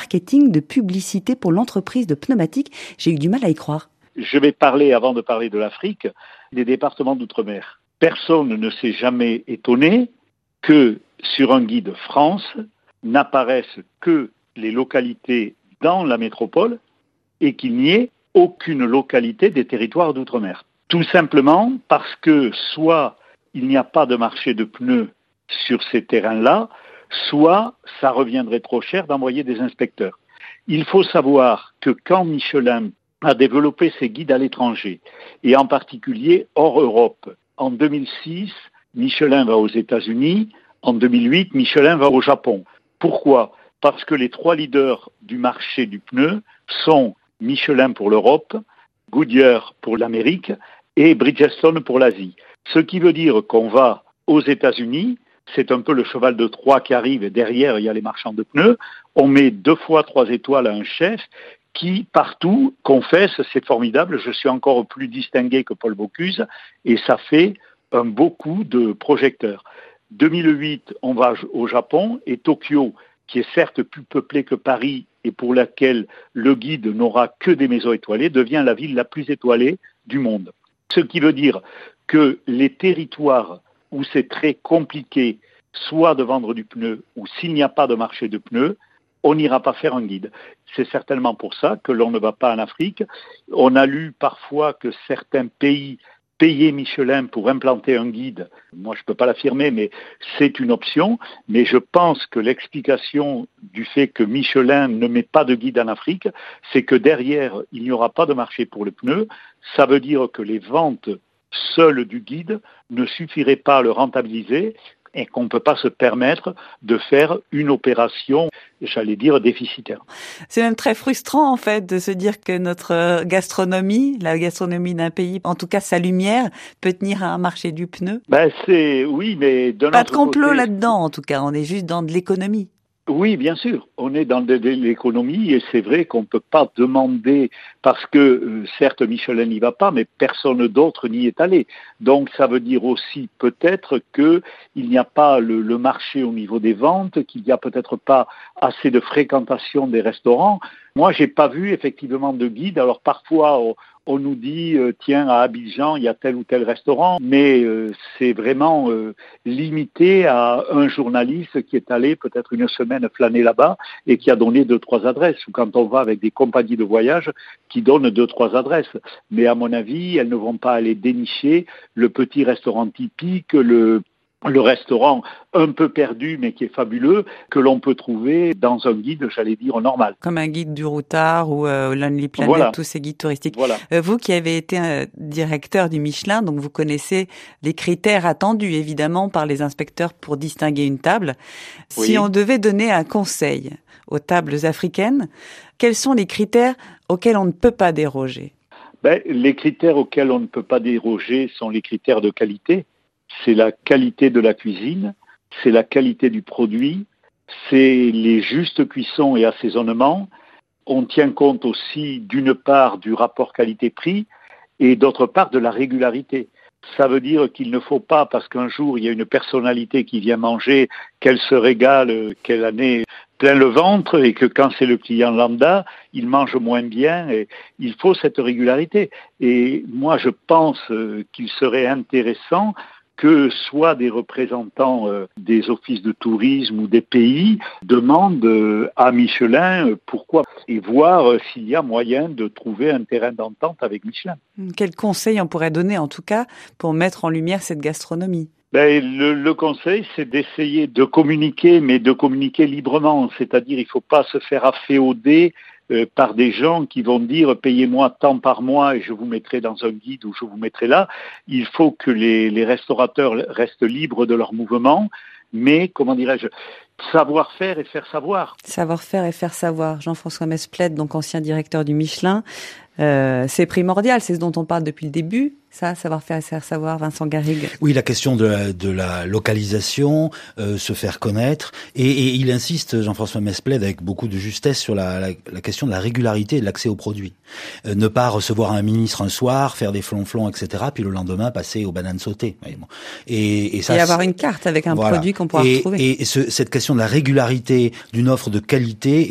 Speaker 4: marketing, de publicité pour l'entreprise de pneumatiques. J'ai eu du mal à y croire.
Speaker 9: Je vais parler, avant de parler de l'Afrique, des départements d'outre-mer. Personne ne s'est jamais étonné que sur un guide France n'apparaissent que les localités dans la métropole et qu'il n'y ait aucune localité des territoires d'outre-mer. Tout simplement parce que soit il n'y a pas de marché de pneus sur ces terrains-là, soit ça reviendrait trop cher d'envoyer des inspecteurs. Il faut savoir que quand Michelin a développé ses guides à l'étranger, et en particulier hors Europe, en deux mille six, Michelin va aux États-Unis, en deux mille huit, Michelin va au Japon. Pourquoi ? Parce que les trois leaders du marché du pneu sont Michelin pour l'Europe, Goodyear pour l'Amérique et Bridgestone pour l'Asie. Ce qui veut dire qu'on va aux États-Unis, c'est un peu le cheval de Troie qui arrive et derrière il y a les marchands de pneus. On met deux fois trois étoiles à un chef qui, partout, confesse, c'est formidable, je suis encore plus distingué que Paul Bocuse et ça fait un beau coup de projecteur. deux mille huit, on va au Japon et Tokyo, qui est certes plus peuplé que Paris et pour laquelle le guide n'aura que des maisons étoilées, devient la ville la plus étoilée du monde. Ce qui veut dire que les territoires où c'est très compliqué, soit de vendre du pneu, ou s'il n'y a pas de marché de pneus, on n'ira pas faire un guide. C'est certainement pour ça que l'on ne va pas en Afrique. On a lu parfois que certains pays payaient Michelin pour implanter un guide. Moi, je ne peux pas l'affirmer, mais c'est une option. Mais je pense que l'explication du fait que Michelin ne met pas de guide en Afrique, c'est que derrière, il n'y aura pas de marché pour le pneu. Ça veut dire que les ventes seules du guide ne suffiraient pas à le rentabiliser et qu'on ne peut pas se permettre de faire une opération, j'allais dire, déficitaire.
Speaker 4: C'est même très frustrant, en fait, de se dire que notre gastronomie, la gastronomie d'un pays, en tout cas sa lumière, peut tenir à un marché du pneu.
Speaker 9: Ben c'est, oui, mais d'un autre côté...
Speaker 4: Pas de complot là-dedans, en tout cas. On est juste dans de l'économie.
Speaker 9: Oui, bien sûr. On est dans de, de l'économie et c'est vrai qu'on ne peut pas demander, parce que euh, certes Michelin n'y va pas, mais personne d'autre n'y est allé. Donc ça veut dire aussi peut-être qu'il n'y a pas le, le marché au niveau des ventes, qu'il n'y a peut-être pas assez de fréquentation des restaurants. Moi, j'ai pas vu effectivement de guide. Alors parfois, on, on nous dit euh, tiens, à Abidjan, il y a tel ou tel restaurant, mais euh, c'est vraiment euh, limité à un journaliste qui est allé peut-être une semaine flâner là-bas et qui a donné deux, trois adresses. Ou quand on va avec des compagnies de voyage qui donnent deux, trois adresses. Mais à mon avis, elles ne vont pas aller dénicher le petit restaurant typique, le le restaurant un peu perdu mais qui est fabuleux, que l'on peut trouver dans un guide, j'allais dire, normal.
Speaker 4: Comme un guide du Routard ou euh, Lonely Planet, voilà. Tous ces guides touristiques. Voilà. Euh, vous qui avez été un directeur du Michelin, donc vous connaissez les critères attendus évidemment par les inspecteurs pour distinguer une table. Oui. Si on devait donner un conseil aux tables africaines, quels sont les critères auxquels on ne peut pas déroger ?
Speaker 9: Ben, les critères auxquels on ne peut pas déroger sont les critères de qualité. C'est la qualité de la cuisine, c'est la qualité du produit, c'est les justes cuissons et assaisonnements. On tient compte aussi d'une part du rapport qualité-prix et d'autre part de la régularité. Ça veut dire qu'il ne faut pas, parce qu'un jour il y a une personnalité qui vient manger, qu'elle se régale, qu'elle en ait plein le ventre et que quand c'est le client lambda, il mange moins bien. Et il faut cette régularité. Et moi je pense qu'il serait intéressant que soit des représentants euh, des offices de tourisme ou des pays demandent euh, à Michelin euh, pourquoi et voir euh, s'il y a moyen de trouver un terrain d'entente avec Michelin.
Speaker 4: Quel conseil on pourrait donner en tout cas pour mettre en lumière cette gastronomie ?
Speaker 9: Ben, le, le conseil, c'est d'essayer de communiquer, mais de communiquer librement. C'est-à-dire, il ne faut pas se faire afféoder euh, par des gens qui vont dire « payez-moi tant par mois et je vous mettrai dans un guide ou je vous mettrai là ». Il faut que les, les restaurateurs restent libres de leur mouvement, mais, comment dirais-je, savoir-faire et faire savoir.
Speaker 4: Savoir-faire et faire savoir. Jean-François Mesplède, donc ancien directeur du Michelin, euh, c'est primordial, c'est ce dont on parle depuis le début. Ça, savoir-faire et faire savoir, Vincent Garrigue.
Speaker 5: Oui, la question de la, de la localisation, euh, se faire connaître, et, et il insiste, Jean-François Mesplède, avec beaucoup de justesse sur la, la, la question de la régularité et de l'accès aux produits. Euh, ne pas recevoir un ministre un soir, faire des flonflons, et cetera, puis le lendemain passer aux bananes sautées. Et, et, ça,
Speaker 4: et avoir une carte avec un
Speaker 5: voilà.
Speaker 4: produit qu'on pourra
Speaker 5: et,
Speaker 4: retrouver.
Speaker 5: Et ce, cette question de la régularité d'une offre de qualité est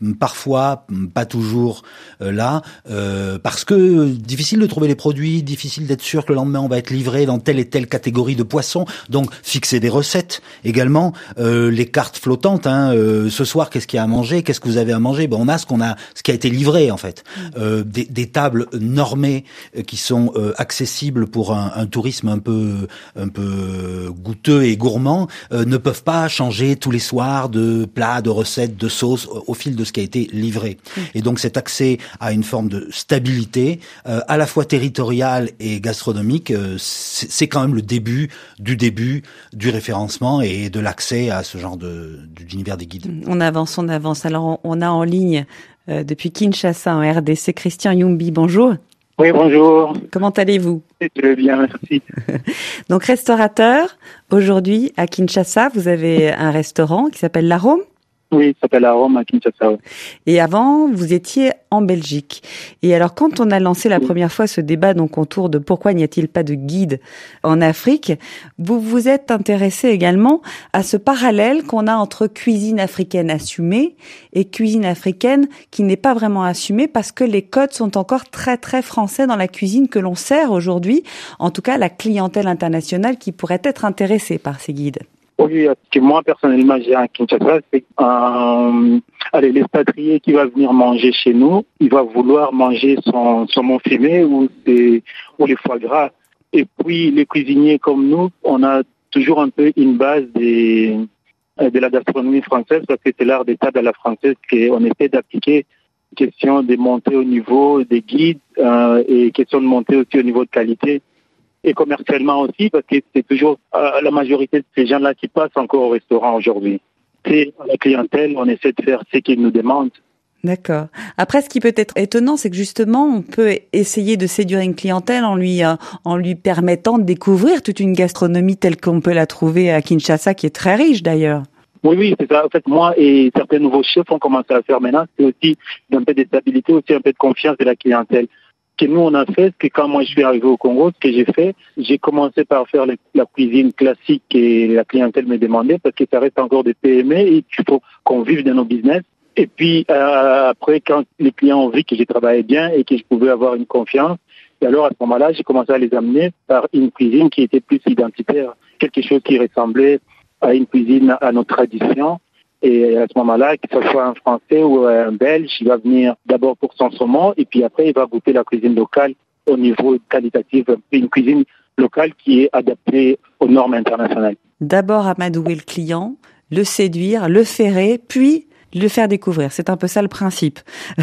Speaker 5: parfois, pas toujours euh, là, euh, parce que difficile de trouver les produits, difficile d'être sûr que le lendemain on va être livré dans telle et telle catégorie de poissons. Donc fixer des recettes également, euh, les cartes flottantes. Hein, euh, ce soir, qu'est-ce qu'il y a à manger? Qu'est-ce que vous avez à manger? Ben on a ce qu'on a, ce qui a été livré en fait. Euh, des, des tables normées euh, qui sont euh, accessibles pour un, un tourisme un peu un peu goûteux et gourmand euh, ne peuvent pas changer tous les soirs de plats, de recettes, de sauces au, au fil de ce qui a été livré. Mmh. Et donc cet accès à une forme de stabilité, euh, à la fois territoriale et gastronomique, euh, c'est, c'est quand même le début du début du référencement et de l'accès à ce genre de d'univers des guides.
Speaker 4: On avance, on avance. Alors on a en ligne euh, depuis Kinshasa en R D C Christian Yumbi. Bonjour.
Speaker 10: Oui, bonjour.
Speaker 4: Comment allez-vous?
Speaker 10: Je vais bien, merci.
Speaker 4: Donc restaurateur, aujourd'hui à Kinshasa, vous avez un restaurant qui s'appelle l'Arôme.
Speaker 10: Oui, ça s'appelle l'Arôme à Kinshasa.
Speaker 4: Et avant, vous étiez en Belgique. Et alors, quand on a lancé la première fois ce débat donc autour de pourquoi n'y a-t-il pas de guide en Afrique, vous vous êtes intéressé également à ce parallèle qu'on a entre cuisine africaine assumée et cuisine africaine qui n'est pas vraiment assumée parce que les codes sont encore très très français dans la cuisine que l'on sert aujourd'hui. En tout cas, la clientèle internationale qui pourrait être intéressée par ces guides.
Speaker 10: Oui, ce que moi, personnellement, j'ai à Kinshasa, c'est euh, allez, l'expatrié qui va venir manger chez nous, il va vouloir manger son saumon fumé ou, ses, ou les foie gras. Et puis, les cuisiniers comme nous, on a toujours un peu une base des, de la gastronomie française, parce que c'est l'art d'état de la française qu'on essaie d'appliquer. Question de monter au niveau des guides euh, et question de monter aussi au niveau de qualité. Et commercialement aussi, parce que c'est toujours euh, la majorité de ces gens-là qui passent encore au restaurant aujourd'hui. C'est la clientèle, on essaie de faire ce qu'ils nous demandent.
Speaker 4: D'accord. Après, ce qui peut être étonnant, c'est que justement, on peut essayer de séduire une clientèle en lui euh, en lui permettant de découvrir toute une gastronomie telle qu'on peut la trouver à Kinshasa, qui est très riche d'ailleurs.
Speaker 10: Oui, oui, c'est ça. En fait, moi et certains nouveaux chefs ont commencé à faire maintenant, c'est aussi un peu de stabilité, aussi un peu de confiance de la clientèle. Ce que nous, on a fait, c'est que quand moi je suis arrivé au Congo, ce que j'ai fait, j'ai commencé par faire le, la cuisine classique et la clientèle me demandait parce que ça reste encore des P M E et qu'il faut qu'on vive de nos business. Et puis euh, après, quand les clients ont vu que j'ai travaillé bien et que je pouvais avoir une confiance, et alors à ce moment-là, j'ai commencé à les amener par une cuisine qui était plus identitaire, quelque chose qui ressemblait à une cuisine à nos traditions. Et à ce moment-là, que ce soit un Français ou un Belge, il va venir d'abord pour son saumon et puis après, il va goûter la cuisine locale au niveau qualitatif, une cuisine locale qui est adaptée aux normes internationales.
Speaker 4: D'abord amadouer le client, le séduire, le ferrer, puis le faire découvrir. C'est un peu ça le principe.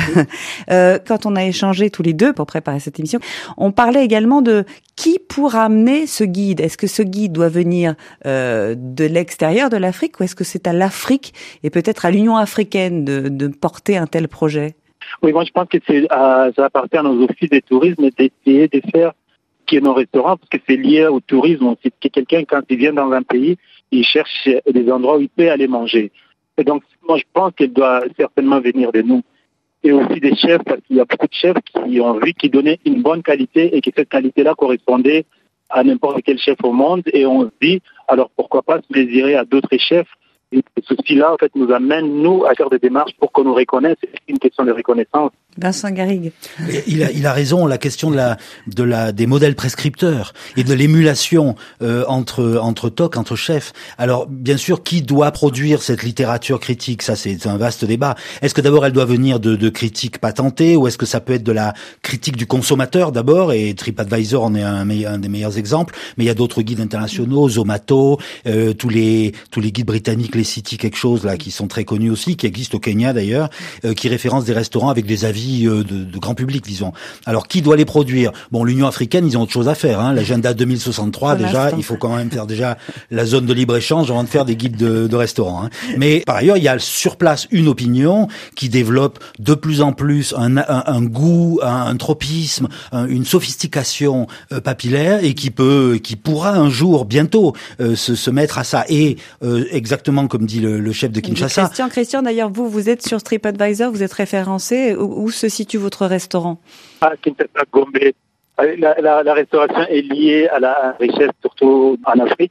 Speaker 4: euh, quand on a échangé tous les deux pour préparer cette émission, on parlait également de qui pourra amener ce guide. Est-ce que ce guide doit venir euh, de l'extérieur de l'Afrique ou est-ce que c'est à l'Afrique et peut-être à l'Union africaine de, de porter un tel projet?
Speaker 10: Oui, moi je pense que c'est, euh, ça appartient à nos offices de tourisme d'essayer de faire qui est nos restaurants parce que c'est lié au tourisme. C'est que quelqu'un, quand il vient dans un pays, il cherche des endroits où il peut aller manger. Et donc, moi, je pense qu'elle doit certainement venir de nous. Et aussi des chefs, parce qu'il y a beaucoup de chefs qui ont vu qu'ils donnaient une bonne qualité et que cette qualité-là correspondait à n'importe quel chef au monde. Et on se dit, alors pourquoi pas se désirer à d'autres chefs? Et ceci-là, en fait, nous amène, nous, à faire des démarches pour qu'on nous reconnaisse. C'est une question de reconnaissance.
Speaker 4: Vincent Garrigue.
Speaker 5: Il a, il a raison, la question de la, de la, des modèles prescripteurs et de l'émulation euh, entre, entre tocs, entre chefs. Alors, bien sûr, qui doit produire cette littérature critique? Ça, c'est un vaste débat. Est-ce que d'abord elle doit venir de, de critiques patentées ou est-ce que ça peut être de la critique du consommateur d'abord? Et TripAdvisor en est un, un des meilleurs exemples. Mais il y a d'autres guides internationaux, Zomato, euh, tous les, tous les guides britanniques, les City quelque chose là, qui sont très connus aussi, qui existent au Kenya d'ailleurs, euh, qui référencent des restaurants avec des avis De, de grand public, disons. Alors, qui doit les produire? Bon, l'Union africaine, ils ont autre chose à faire. Hein. L'agenda deux mille soixante-trois, pour déjà, l'instant. Il faut quand même faire déjà la zone de libre-échange avant de faire des guides de, de restaurants. Hein. Mais par ailleurs, il y a sur place une opinion qui développe de plus en plus un, un, un goût, un, un tropisme, un, une sophistication euh, papillaire et qui peut, qui pourra un jour, bientôt, euh, se, se mettre à ça. Et euh, exactement comme dit le, le chef de Kinshasa.
Speaker 4: Christian, Christian, d'ailleurs, vous, vous êtes sur TripAdvisor, vous êtes référencé. Où, où se situe votre restaurant?
Speaker 10: À Kinshasa, Gombe. La, la, la restauration est liée à la richesse, surtout en Afrique.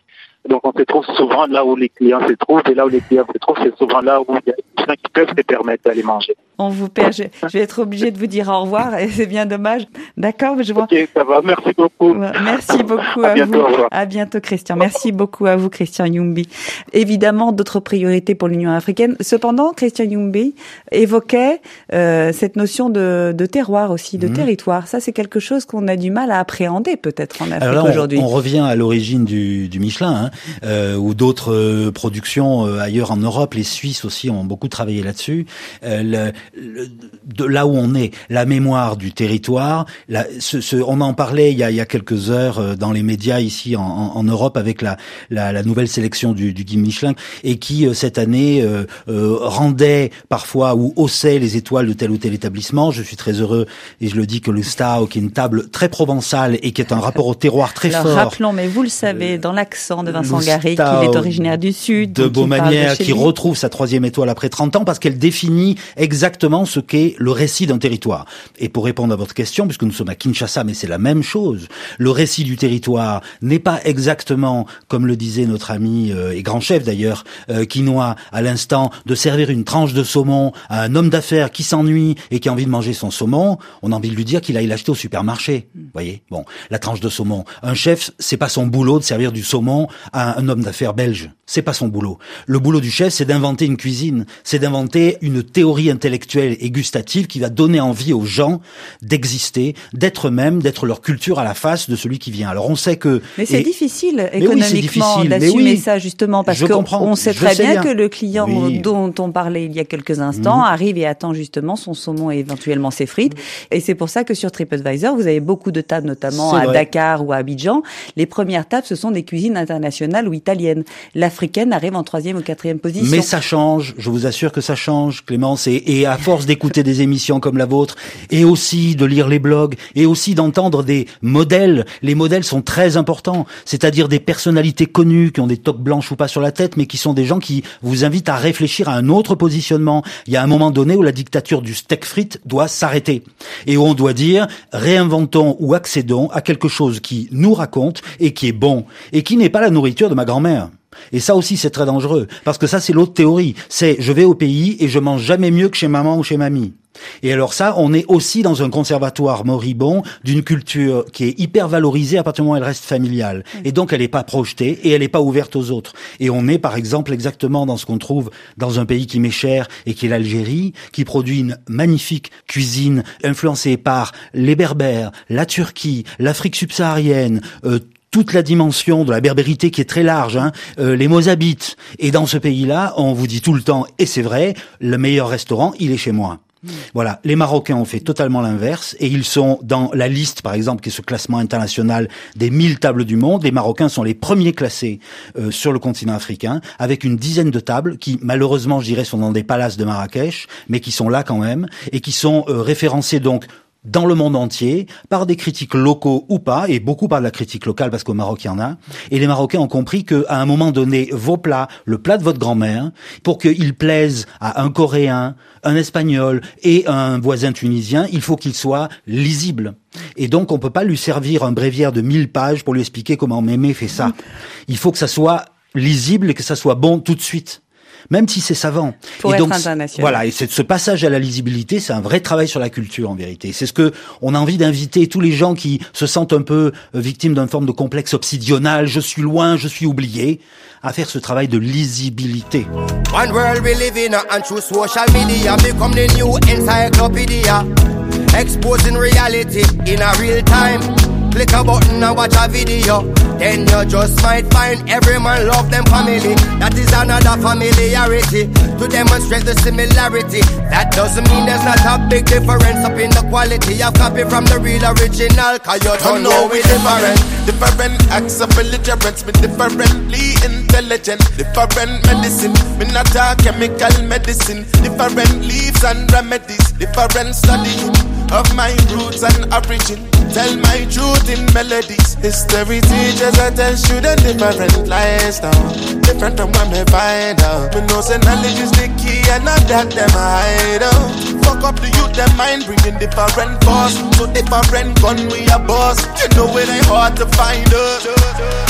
Speaker 10: Donc on se trouve souvent là où les clients se trouvent, et là où les clients se trouvent, c'est souvent là où il y a des gens qui peuvent se permettre d'aller manger.
Speaker 4: On vous perd, je, je vais être obligée de vous dire au revoir, et c'est bien dommage. D'accord, je vois.
Speaker 10: Ok, ça va, merci beaucoup.
Speaker 4: Merci beaucoup
Speaker 10: à,
Speaker 4: à
Speaker 10: bientôt,
Speaker 4: vous.
Speaker 10: Au revoir.
Speaker 4: À bientôt, Christian. Merci beaucoup à vous, Christian Youmbi. Évidemment, d'autres priorités pour l'Union africaine. Cependant, Christian Youmbi évoquait euh, cette notion de, de terroir aussi, de mmh. territoire. Ça, c'est quelque chose qu'on a du mal à appréhender peut-être en Afrique
Speaker 5: Alors là,
Speaker 4: aujourd'hui.
Speaker 5: On, on revient à l'origine du, du Michelin, hein, euh, ou d'autres euh, productions euh, ailleurs en Europe. Les Suisses aussi ont beaucoup travaillé là-dessus. Euh, le, le, de là où on est, la mémoire du territoire. La, ce, ce, on en parlait il y a, il y a quelques heures euh, dans les médias ici en, en, en Europe avec la, la, la nouvelle sélection du, du guide Michelin, et qui euh, cette année euh, euh, rendait parfois ou haussait les étoiles de tel ou tel établissement. Je suis très heureux et je le dis que le Stau, qui est une table très provençale et qui est un rapport au terroir très
Speaker 4: Alors,
Speaker 5: fort.
Speaker 4: Rappelons, mais vous le savez, dans l'accent de Vincent Garry, qu'il est originaire du Sud,
Speaker 5: de Beaumanière, qui
Speaker 4: lui.
Speaker 5: retrouve sa troisième étoile après trente ans parce qu'elle définit exactement ce qu'est le récit d'un territoire. Et pour répondre à votre question, puisque nous sommes à Kinshasa, mais c'est la même chose, le récit du territoire n'est pas exactement, comme le disait notre ami euh, et grand chef d'ailleurs, euh, Quinoa à l'instant, de servir une tranche de saumon à un homme d'affaires qui s'ennuie et qui a envie de manger son saumon. On a envie de lui dire qu'il aille l'acheter au supermarché. Vous voyez, bon, la tranche de saumon. Un chef, c'est pas son boulot de servir du saumon à un homme d'affaires belge. C'est pas son boulot. Le boulot du chef, c'est d'inventer une cuisine, c'est d'inventer une théorie intellectuelle et gustative qui va donner envie aux gens d'exister, d'être eux-mêmes, d'être leur culture à la face de celui qui vient. Alors on sait que...
Speaker 4: Mais c'est
Speaker 5: et...
Speaker 4: difficile
Speaker 5: mais
Speaker 4: économiquement
Speaker 5: oui,
Speaker 4: d'assumer
Speaker 5: oui,
Speaker 4: ça justement parce qu'on sait très
Speaker 5: sais
Speaker 4: bien,
Speaker 5: bien
Speaker 4: que le client
Speaker 5: oui.
Speaker 4: dont on parlait il y a quelques instants
Speaker 5: mmh.
Speaker 4: arrive et attend justement son saumon et éventuellement ses frites. Mmh. Et c'est pour ça que sur TripAdvisor, vous avez beaucoup de tables, notamment à
Speaker 5: vrai.
Speaker 4: Dakar ou à Abidjan. Les premières tables, ce sont des cuisines internationales ou italiennes. L'africaine arrive en troisième ou quatrième position.
Speaker 5: Mais ça change, je vous assure que ça change, Clémence, et, et à force d'écouter des émissions comme la vôtre, et aussi de lire les blogs, et aussi d'entendre des modèles, les modèles sont très importants, c'est-à-dire des personnalités connues qui ont des toques blanches ou pas sur la tête, mais qui sont des gens qui vous invitent à réfléchir à un autre positionnement. Il y a un moment donné où la dictature du steak frites doit s'arrêter, et où on doit dire, réinventons ou accédons à quelque chose qui nous raconte, et qui est bon, et qui n'est pas la nourriture de ma grand-mère. Et ça aussi, c'est très dangereux. Parce que ça, c'est l'autre théorie. C'est, je vais au pays et je mange jamais mieux que chez maman ou chez mamie. Et alors ça, on est aussi dans un conservatoire moribond d'une culture qui est hyper valorisée à partir du moment où elle reste familiale. Et donc, elle n'est pas projetée et elle n'est pas ouverte aux autres. Et on est, par exemple, exactement dans ce qu'on trouve dans un pays qui m'est cher et qui est l'Algérie, qui produit une magnifique cuisine influencée par les Berbères, la Turquie, l'Afrique subsaharienne, euh, toute la dimension de la berbérité qui est très large, hein, euh, les Mozabites. Et dans ce pays-là, on vous dit tout le temps, et c'est vrai, le meilleur restaurant, il est chez moi. Mmh. Voilà, les Marocains ont fait totalement l'inverse, et ils sont dans la liste, par exemple, qui est ce classement international des mille tables du monde. Les Marocains sont les premiers classés euh, sur le continent africain, avec une dizaine de tables qui, malheureusement, je dirais, sont dans des palaces de Marrakech, mais qui sont là quand même, et qui sont euh, référencés donc dans le monde entier, par des critiques locaux ou pas, et beaucoup par de la critique locale, parce qu'au Maroc, il y en a. Et les Marocains ont compris qu'à un moment donné, vos plats, le plat de votre grand-mère, pour qu'ils plaisent à un Coréen, un Espagnol et un voisin tunisien, il faut qu'il soit lisible. Et donc, on peut pas lui servir un bréviaire de mille pages pour lui expliquer comment Mémé fait ça. Il faut que ça soit lisible et que ça soit bon tout de suite. Même si c'est savant.
Speaker 4: Pour
Speaker 5: et
Speaker 4: être
Speaker 5: donc,
Speaker 4: international.
Speaker 5: Voilà, et c'est ce passage à la lisibilité, c'est un vrai travail sur la culture en vérité. C'est ce que on a envie d'inviter tous les gens qui se sentent un peu victimes d'une forme de complexe obsidional, je suis loin, je suis oublié, à faire ce travail de lisibilité.
Speaker 11: One world we live in and through social media become the new encyclopedia, exposing reality in a real time. Click a button and watch a video, then you just might find every man love them family. That is another familiarity to demonstrate the similarity. That doesn't mean there's not a big difference up in the quality of copy from the real original, cause you don't know we different.
Speaker 12: Different acts of belligerence, me differently intelligent. Different medicine, me not a chemical medicine. Different leaves and remedies, different studying of my roots and origin. Tell my truth in melodies. History teaches I tell students different lifestyle, different from when me find out. Me know say knowledge is the key and not that them hide out. Fuck up the youth, them mind bringing different boss. So different gun we a boss. You know it ain't hard to find us.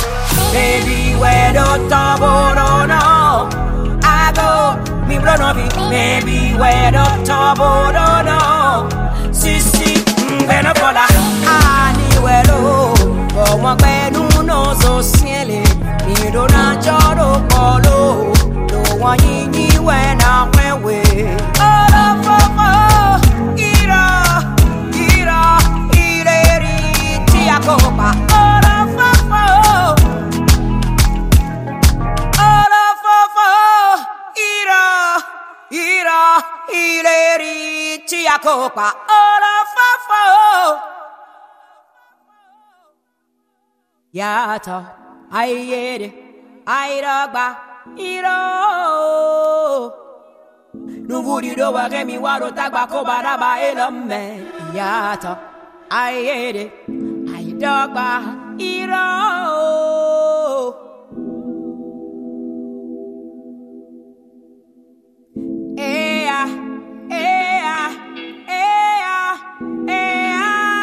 Speaker 13: baby, where do tomorrow no? I go, me run of it, baby, where do tomorrow no? Sisi, mbena kola, ani welo, como kwenu no so siele, mi do na joro polo, do wanyinyi when I'm away. Oh, oh, oh, ira, ira, ireri, tiakopa. Oh, oh, oh, oh, oh, ira, ira, ireri, tiakopa. Oh, oh, oh. Yato, ayere, airagba, iro. Nuvuri do wa gemi waro tagba ko baraba elome. Yato, ayere, airagba, iro. Ea, ea, ea, ea.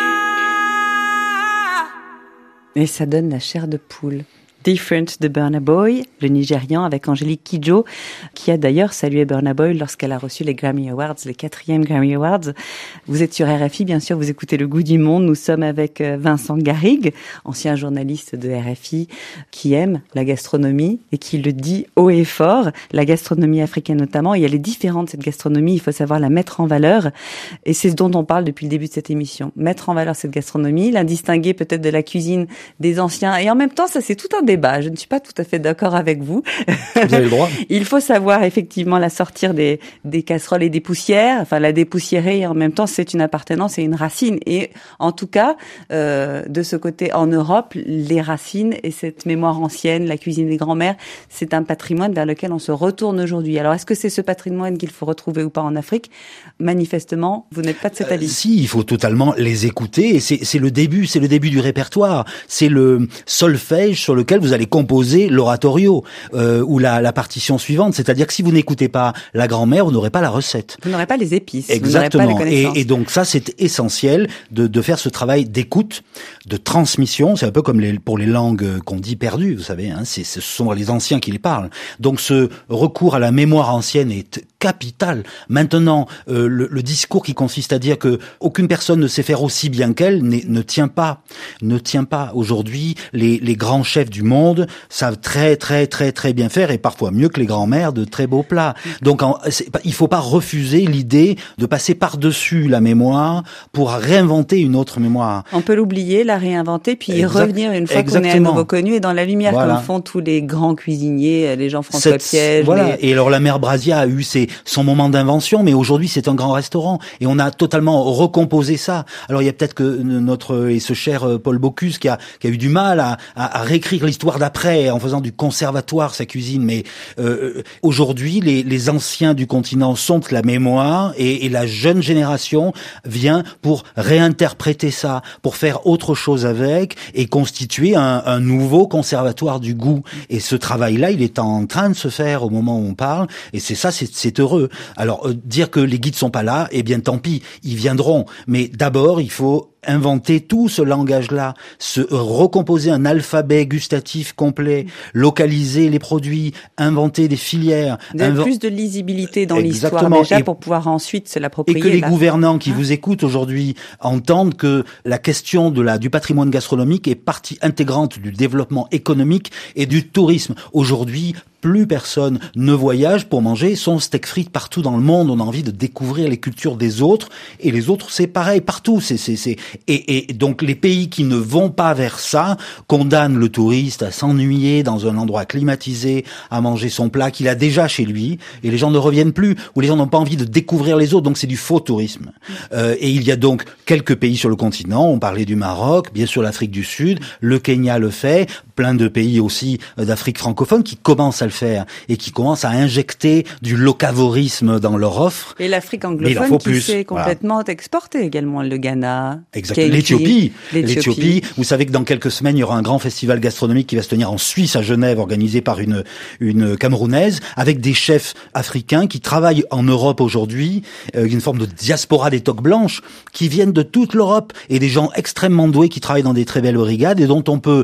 Speaker 4: Et ça donne la chair de poule. Different de Burna Boy, le Nigérian, avec Angélique Kidjo, qui a d'ailleurs salué Burna Boy lorsqu'elle a reçu les Grammy Awards, les quatrièmes Grammy Awards. Vous êtes sur R F I, bien sûr, vous écoutez Le Goût du Monde. Nous sommes avec Vincent Garrigue, ancien journaliste de R F I, qui aime la gastronomie et qui le dit haut et fort, la gastronomie africaine notamment. Et elle est différente, cette gastronomie, il faut savoir la mettre en valeur. Et c'est ce dont on parle depuis le début de cette émission. Mettre en valeur cette gastronomie, la distinguer peut-être de la cuisine des anciens. Et en même temps, ça c'est tout un débat. Je ne suis pas tout à fait d'accord avec vous.
Speaker 5: Vous avez le droit.
Speaker 4: Il faut savoir effectivement la sortir des, des casseroles et des poussières, enfin la dépoussiérer, et en même temps c'est une appartenance et une racine. Et en tout cas, euh, de ce côté en Europe, les racines et cette mémoire ancienne, la cuisine des grands-mères, c'est un patrimoine vers lequel on se retourne aujourd'hui. Alors est-ce que c'est ce patrimoine qu'il faut retrouver ou pas en Afrique? Manifestement, vous n'êtes pas de cet avis.
Speaker 5: Euh, si, il faut totalement les écouter. Et c'est, c'est le début, c'est le début du répertoire. C'est le solfège sur lequel vous allez composer l'oratorio euh, ou la, la partition suivante. C'est-à-dire que si vous n'écoutez pas la grand-mère, vous n'aurez pas la recette.
Speaker 4: Vous n'aurez pas les épices.
Speaker 5: Exactement.
Speaker 4: Vous n'aurez pas les connaissances.
Speaker 5: Et, et donc ça, c'est essentiel de, de faire ce travail d'écoute, de transmission. C'est un peu comme les, pour les langues qu'on dit perdues, vous savez. Hein, c'est, ce sont les anciens qui les parlent. Donc ce recours à la mémoire ancienne est capital. Maintenant, euh, le, le discours qui consiste à dire que aucune personne ne sait faire aussi bien qu'elle ne tient pas. Ne tient pas. Aujourd'hui, les, les grands chefs du monde savent très très très très bien faire et parfois mieux que les grands-mères de très beaux plats. Donc en, il faut pas refuser l'idée de passer par-dessus la mémoire pour réinventer une autre mémoire.
Speaker 4: On peut l'oublier, la réinventer, puis
Speaker 5: exact,
Speaker 4: y revenir une fois
Speaker 5: exactement.
Speaker 4: qu'on est à nouveau connu et dans la lumière,
Speaker 5: voilà.
Speaker 4: Comme font tous les grands cuisiniers, les Jean-François
Speaker 5: Cette,
Speaker 4: Piège.
Speaker 5: Voilà.
Speaker 4: Les...
Speaker 5: Et alors la mère Brasia a eu ses, son moment d'invention, mais aujourd'hui c'est un grand restaurant et on a totalement recomposé ça. Alors il y a peut-être que notre et ce cher Paul Bocuse qui a, qui a eu du mal à, à, à réécrire l'histoire d'après en faisant du conservatoire sa cuisine, mais euh, aujourd'hui les, les anciens du continent sont la mémoire et, et la jeune génération vient pour réinterpréter ça, pour faire autre chose avec et constituer un, un nouveau conservatoire du goût. Et ce travail-là, il est en train de se faire au moment où on parle, et c'est ça, c'est, c'est heureux. Alors euh, dire que les guides sont pas là, eh bien tant pis, ils viendront. Mais d'abord, il faut inventer tout ce langage-là, se recomposer un alphabet gustatif complet, localiser les produits, inventer des filières.
Speaker 4: De
Speaker 5: inv...
Speaker 4: plus de lisibilité dans
Speaker 5: Exactement.
Speaker 4: l'histoire déjà
Speaker 5: et,
Speaker 4: pour pouvoir ensuite se l'approprier.
Speaker 5: Et que les
Speaker 4: là.
Speaker 5: gouvernants qui
Speaker 4: ah.
Speaker 5: vous écoutent aujourd'hui entendent que la question de la, du patrimoine gastronomique est partie intégrante du développement économique et du tourisme. Aujourd'hui, plus personne ne voyage pour manger son steak frites partout dans le monde. On a envie de découvrir les cultures des autres et les autres, c'est pareil partout. C'est, c'est, c'est... Et, et donc les pays qui ne vont pas vers ça condamnent le touriste à s'ennuyer dans un endroit climatisé, à manger son plat qu'il a déjà chez lui, et les gens ne reviennent plus, ou les gens n'ont pas envie de découvrir les autres. Donc c'est du faux tourisme. Euh, et il y a donc quelques pays sur le continent. On parlait du Maroc, bien sûr l'Afrique du Sud, le Kenya le fait, plein de pays aussi d'Afrique francophone qui commencent à le faire et qui commencent à injecter du locavorisme dans leur offre.
Speaker 4: Et l'Afrique anglophone qui
Speaker 5: plus.
Speaker 4: s'est complètement voilà. exportée également, le Ghana,
Speaker 5: exactement. L'Éthiopie. L'Éthiopie. L'Éthiopie. Vous savez que dans quelques semaines, il y aura un grand festival gastronomique qui va se tenir en Suisse, à Genève, organisé par une une Camerounaise, avec des chefs africains qui travaillent en Europe aujourd'hui, euh, une forme de diaspora des toques blanches, qui viennent de toute l'Europe, et des gens extrêmement doués qui travaillent dans des très belles brigades et dont on peut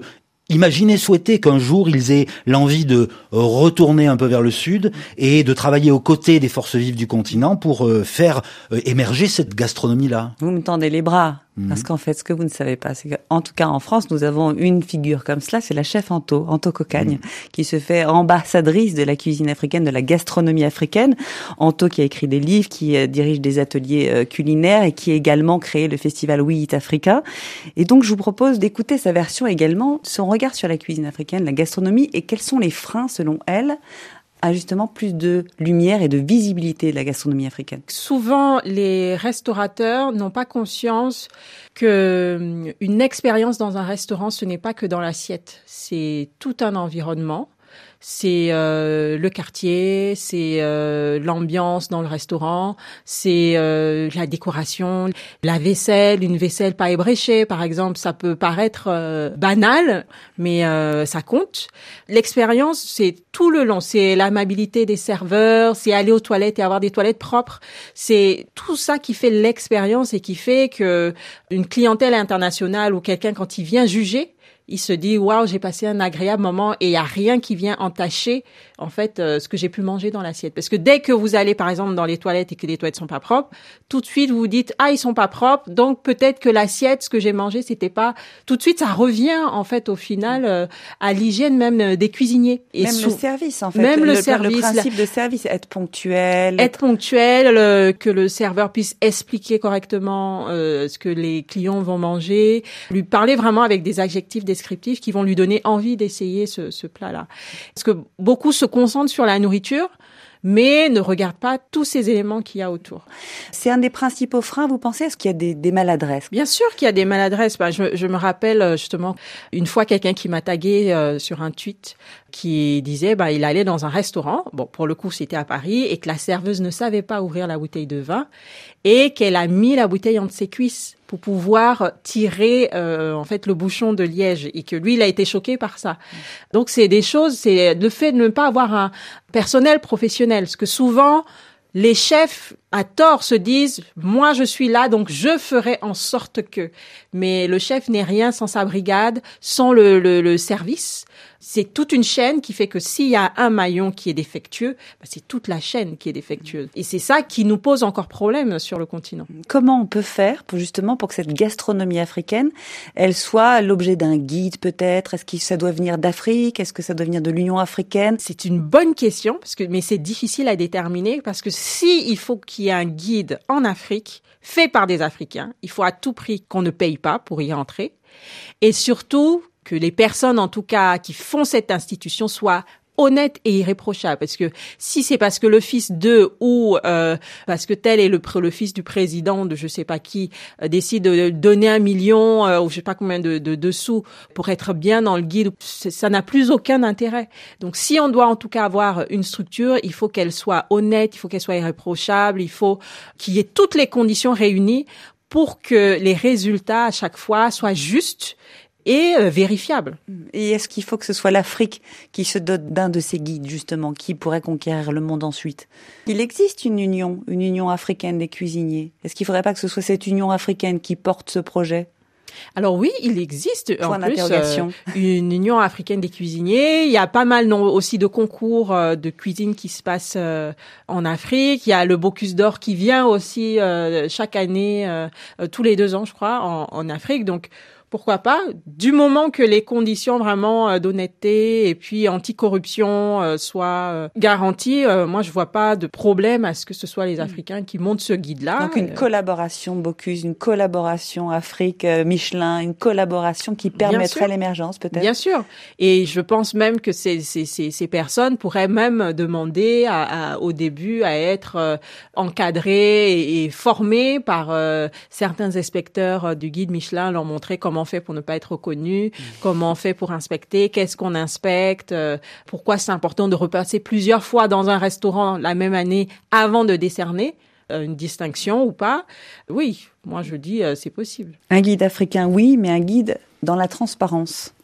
Speaker 5: imaginer, souhaiter qu'un jour ils aient l'envie de retourner un peu vers le sud et de travailler aux côtés des forces vives du continent pour euh, faire euh, émerger cette gastronomie-là.
Speaker 4: Vous me tendez les bras.
Speaker 5: Mmh.
Speaker 4: Parce qu'en fait, ce que vous ne savez pas, c'est qu'en tout cas en France, nous avons une figure comme cela, c'est la chef Anto, Anto Cocagne, mmh. qui se fait ambassadrice de la cuisine africaine, de la gastronomie africaine. Anto qui a écrit des livres, qui euh, dirige des ateliers euh, culinaires et qui a également créé le festival We Eat Africa. Et donc, je vous propose d'écouter sa version également, son regard sur la cuisine africaine, la gastronomie, et quels sont les freins, selon elle, à justement plus de lumière et de visibilité de la gastronomie africaine.
Speaker 14: Souvent, les restaurateurs n'ont pas conscience que une expérience dans un restaurant, ce n'est pas que dans l'assiette. C'est tout un environnement. C'est euh, le quartier, c'est euh, l'ambiance dans le restaurant, c'est euh, la décoration, la vaisselle, une vaisselle pas ébréchée, par exemple, ça peut paraître euh, banal, mais euh, ça compte. L'expérience, c'est tout le long, c'est l'amabilité des serveurs, c'est aller aux toilettes et avoir des toilettes propres, c'est tout ça qui fait l'expérience et qui fait que une clientèle internationale ou quelqu'un, quand il vient juger, il se dit waouh, j'ai passé un agréable moment et il y a rien qui vient entacher en fait euh, ce que j'ai pu manger dans l'assiette. Parce que dès que vous allez par exemple dans les toilettes et que les toilettes sont pas propres, tout de suite vous vous dites ah, ils sont pas propres, donc peut-être que l'assiette, ce que j'ai mangé, c'était pas. Tout de suite ça revient en fait au final euh, à l'hygiène même des cuisiniers. Et
Speaker 4: même
Speaker 14: sous...
Speaker 4: le service en fait.
Speaker 14: Même le,
Speaker 4: le
Speaker 14: service,
Speaker 4: le principe la... de service, être ponctuel.
Speaker 14: Être ponctuel, le... que le serveur puisse expliquer correctement euh, ce que les clients vont manger, lui parler vraiment avec des adjectifs descriptifs qui vont lui donner envie d'essayer ce, ce plat-là. Parce que beaucoup se concentrent sur la nourriture, mais ne regardent pas tous ces éléments qu'il y a autour.
Speaker 4: C'est un des principaux freins, vous pensez? Est-ce qu'il y a des, des maladresses?
Speaker 14: Bien sûr qu'il y a des maladresses. Ben, je, je me rappelle justement une fois quelqu'un qui m'a tagué euh, sur un tweet qui disait ben, il allait dans un restaurant, bon pour le coup c'était à Paris, et que la serveuse ne savait pas ouvrir la bouteille de vin et qu'elle a mis la bouteille entre ses cuisses pour pouvoir tirer euh, en fait le bouchon de liège, et que lui il a été choqué par ça. Donc c'est des choses, c'est le fait de ne pas avoir un personnel professionnel, parce que souvent les chefs à tort se disent moi je suis là donc je ferai en sorte que, mais le chef n'est rien sans sa brigade, sans le, le, le service. C'est toute une chaîne qui fait que s'il y a un maillon qui est défectueux, bah c'est toute la chaîne qui est défectueuse. Et c'est ça qui nous pose encore problème sur le continent.
Speaker 4: Comment on peut faire pour justement pour que cette gastronomie africaine, elle soit l'objet d'un guide peut-être? Est-ce que ça doit venir d'Afrique? Est-ce que ça doit venir de l'Union africaine?
Speaker 14: C'est une bonne question, parce que mais c'est difficile à déterminer, parce que si il faut qu'il y ait un guide en Afrique fait par des Africains, il faut à tout prix qu'on ne paye pas pour y entrer, et surtout que les personnes, en tout cas, qui font cette institution soient honnêtes et irréprochables. Parce que si c'est parce que le fils d'eux ou euh, parce que tel est le, le fils du président de je sais pas qui euh, décide de donner un million euh, ou je sais pas combien de, de, de sous pour être bien dans le guide, ça n'a plus aucun intérêt. Donc si on doit en tout cas avoir une structure, il faut qu'elle soit honnête, il faut qu'elle soit irréprochable, il faut qu'il y ait toutes les conditions réunies pour que les résultats à chaque fois soient justes et euh, vérifiable.
Speaker 4: Et est-ce qu'il faut que ce soit l'Afrique qui se dote d'un de ces guides, justement, qui pourrait conquérir le monde ensuite? Il existe une union, une union africaine des cuisiniers. Est-ce qu'il ne faudrait pas que ce soit cette union africaine qui porte ce projet?
Speaker 14: Alors oui, il existe
Speaker 4: Point
Speaker 14: en plus euh, une union africaine des cuisiniers. Il y a pas mal non, aussi de concours euh, de cuisine qui se passent euh, en Afrique. Il y a le Bocuse d'Or qui vient aussi euh, chaque année, euh, tous les deux ans, je crois, en, en Afrique. Donc pourquoi pas, du moment que les conditions vraiment d'honnêteté et puis anticorruption euh, soient euh, garanties, euh, moi je vois pas de problème à ce que ce soit les Africains qui montent ce guide-là.
Speaker 4: Donc une euh... collaboration Bocuse, une collaboration Afrique, euh, Michelin, une collaboration qui permettrait l'émergence peut-être.
Speaker 14: Bien sûr. Et je pense même que ces, ces, ces, ces personnes pourraient même demander à, à, au début à être euh, encadrées et, et formées par euh, certains inspecteurs du guide Michelin, leur montrer comment on fait pour ne pas être reconnu, mmh. comment on fait pour inspecter, qu'est-ce qu'on inspecte, euh, pourquoi c'est important de repasser plusieurs fois dans un restaurant la même année avant de décerner euh, une distinction ou pas. Oui, moi je dis euh, c'est possible.
Speaker 4: Un guide africain, oui, mais un guide dans la transparence.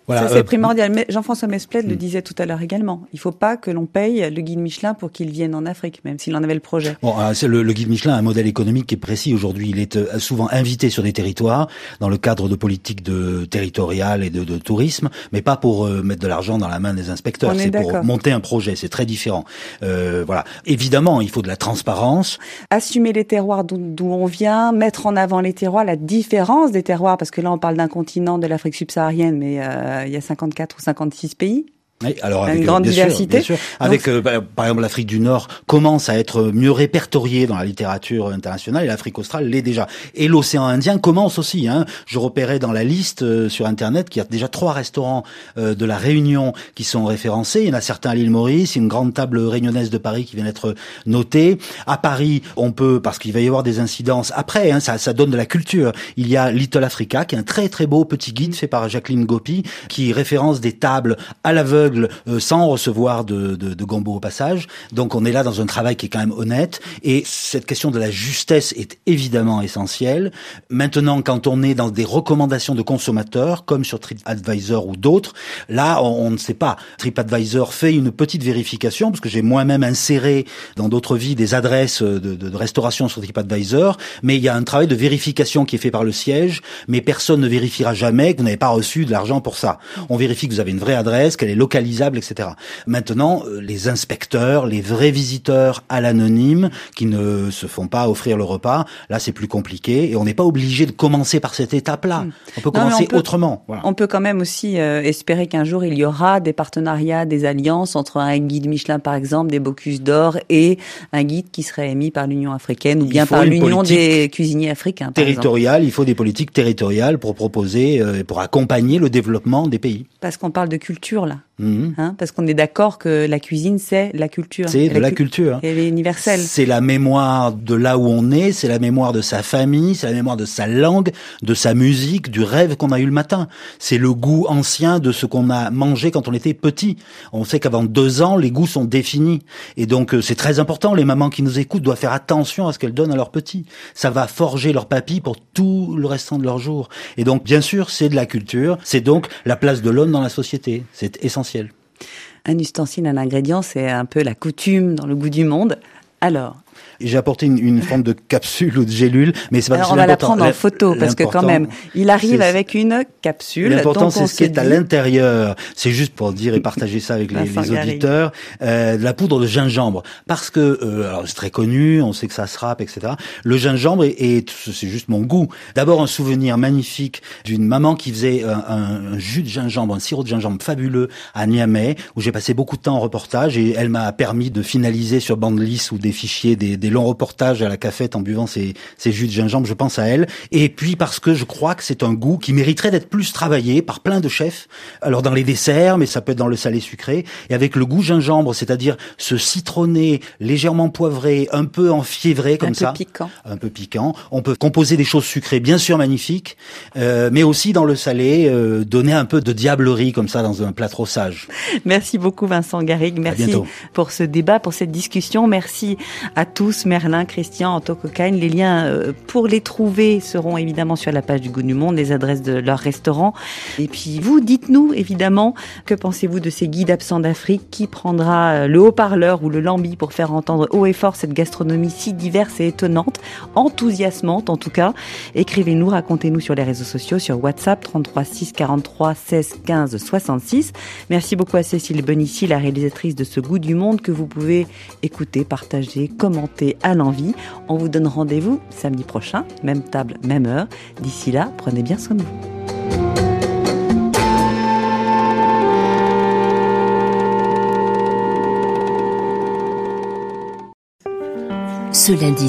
Speaker 5: Voilà,
Speaker 4: ça, c'est
Speaker 5: euh,
Speaker 4: primordial. Mais Jean-François Mesplède
Speaker 5: hmm.
Speaker 4: le disait tout à l'heure également. Il ne faut pas que l'on paye le guide Michelin pour qu'il vienne en Afrique, même s'il en avait le projet.
Speaker 5: Bon, c'est le, le guide Michelin a un modèle économique qui est précis aujourd'hui. Il est souvent invité sur des territoires dans le cadre de politiques de territoriales et de, de tourisme, mais pas pour euh, mettre de l'argent dans la main des inspecteurs.
Speaker 4: On est
Speaker 5: c'est pour
Speaker 4: d'accord.
Speaker 5: monter un projet. C'est très différent. Euh, voilà. Évidemment, il faut de la transparence.
Speaker 4: Assumer les terroirs d'où, d'où on vient, mettre en avant les terroirs, la différence des terroirs, parce que là on parle d'un continent de l'Afrique subsaharienne, mais euh, il y a cinquante-quatre ou cinquante-six pays.
Speaker 5: Oui, alors avec
Speaker 4: une grande
Speaker 5: bien
Speaker 4: diversité.
Speaker 5: Sûr, bien sûr. Avec Donc, euh, bah, par exemple l'Afrique du Nord commence à être mieux répertoriée dans la littérature internationale et l'Afrique australe l'est déjà. Et l'océan Indien commence aussi. Hein. Je repérais dans la liste euh, sur internet qu'il y a déjà trois restaurants euh, de la Réunion qui sont référencés. Il y en a certains à l'île Maurice, une grande table réunionnaise de Paris qui vient d'être notée. À Paris, on peut, parce qu'il va y avoir des incidences après, hein, ça, ça donne de la culture. Il y a Little Africa, qui est un très très beau petit guide fait par Jacqueline Gopi, qui référence des tables à l'aveugle Euh, sans recevoir de, de, de gombo au passage. Donc on est là dans un travail qui est quand même honnête. Et cette question de la justesse est évidemment essentielle. Maintenant, quand on est dans des recommandations de consommateurs, comme sur TripAdvisor ou d'autres, là on, on ne sait pas. TripAdvisor fait une petite vérification, parce que j'ai moi-même inséré dans d'autres vies des adresses de, de, de restauration sur TripAdvisor, mais il y a un travail de vérification qui est fait par le siège, mais personne ne vérifiera jamais que vous n'avez pas reçu de l'argent pour ça. On vérifie que vous avez une vraie adresse, qu'elle est localisable, et cetera. Maintenant, les inspecteurs, les vrais visiteurs à l'anonyme, qui ne se font pas offrir le repas, là c'est plus compliqué, et on n'est pas obligé de commencer par cette étape-là. Mmh. On peut non, commencer on peut, autrement. Voilà.
Speaker 4: On peut quand même aussi euh, espérer qu'un jour il y aura des partenariats, des alliances entre un guide Michelin par exemple, des Bocuse d'Or, et un guide qui serait émis par l'Union africaine ou bien par l'Union des cuisiniers africains.
Speaker 5: Territoriale, il faut des politiques territoriales pour proposer, euh, pour accompagner le développement des pays.
Speaker 4: Parce qu'on parle de culture là.
Speaker 5: Mmh.
Speaker 4: Hein, parce qu'on est d'accord que la cuisine, c'est la culture.
Speaker 5: C'est de la, la cu- culture.
Speaker 4: Elle est universelle.
Speaker 5: C'est la mémoire de là où on est, c'est la mémoire de sa famille, c'est la mémoire de sa langue, de sa musique, du rêve qu'on a eu le matin. C'est le goût ancien de ce qu'on a mangé quand on était petit. On sait qu'avant deux ans, les goûts sont définis. Et donc, c'est très important. Les mamans qui nous écoutent doivent faire attention à ce qu'elles donnent à leurs petits. Ça va forger leur papy pour tout le restant de leur jour. Et donc, bien sûr, c'est de la culture. C'est donc la place de l'homme dans la société. C'est essentiel.
Speaker 4: Un ustensile, un ingrédient, c'est un peu la coutume dans le goût du monde. Alors,
Speaker 5: j'ai apporté une, une forme de capsule ou de gélule, mais c'est pas.
Speaker 4: Alors on va la prendre en photo parce que quand même, il arrive avec une capsule.
Speaker 5: L'important c'est ce qui est à l'intérieur. C'est juste pour dire et partager ça avec les, les auditeurs. Euh, de la poudre de gingembre, parce que euh, alors c'est très connu, on sait que ça se râpe, et cetera. Le gingembre est, est c'est juste mon goût. D'abord un souvenir magnifique d'une maman qui faisait un, un, un jus de gingembre, un sirop de gingembre fabuleux à Niamey, où j'ai passé beaucoup de temps en reportage et elle m'a permis de finaliser sur bande lisse ou des fichiers des, des longs reportages à la cafette en buvant ces, ces jus de gingembre, je pense à elle. Et puis parce que je crois que c'est un goût qui mériterait d'être plus travaillé par plein de chefs. Alors dans les desserts, mais ça peut être dans le salé sucré. Et avec le goût gingembre, c'est-à-dire ce citronné, légèrement poivré, un peu enfiévré comme ça.
Speaker 4: Un peu piquant.
Speaker 5: Un peu piquant. On peut composer des choses sucrées, bien sûr magnifiques, euh, mais aussi dans le salé, euh, donner un peu de diablerie comme ça dans un plat trop sage.
Speaker 4: Merci beaucoup Vincent Garrigue. Merci pour ce débat, pour cette discussion. Merci à tous, Merlin, Christian, Anto Cocagne. Les liens euh, pour les trouver seront évidemment sur la page du Goût du Monde, les adresses de leurs restaurants. Et puis vous, dites-nous évidemment, que pensez-vous de ces guides absents d'Afrique? Qui prendra le haut-parleur ou le lambi pour faire entendre haut et fort cette gastronomie si diverse et étonnante, enthousiasmante en tout cas? Écrivez-nous, racontez-nous sur les réseaux sociaux, sur WhatsApp trente-trois six quarante-trois seize quinze soixante-six. Merci beaucoup à Cécile Benici, la réalisatrice de ce Goût du Monde, que vous pouvez écouter, partager, commenter à l'envie. On vous donne rendez-vous samedi prochain, même table, même heure. D'ici là, prenez bien soin de vous.
Speaker 15: Ce lundi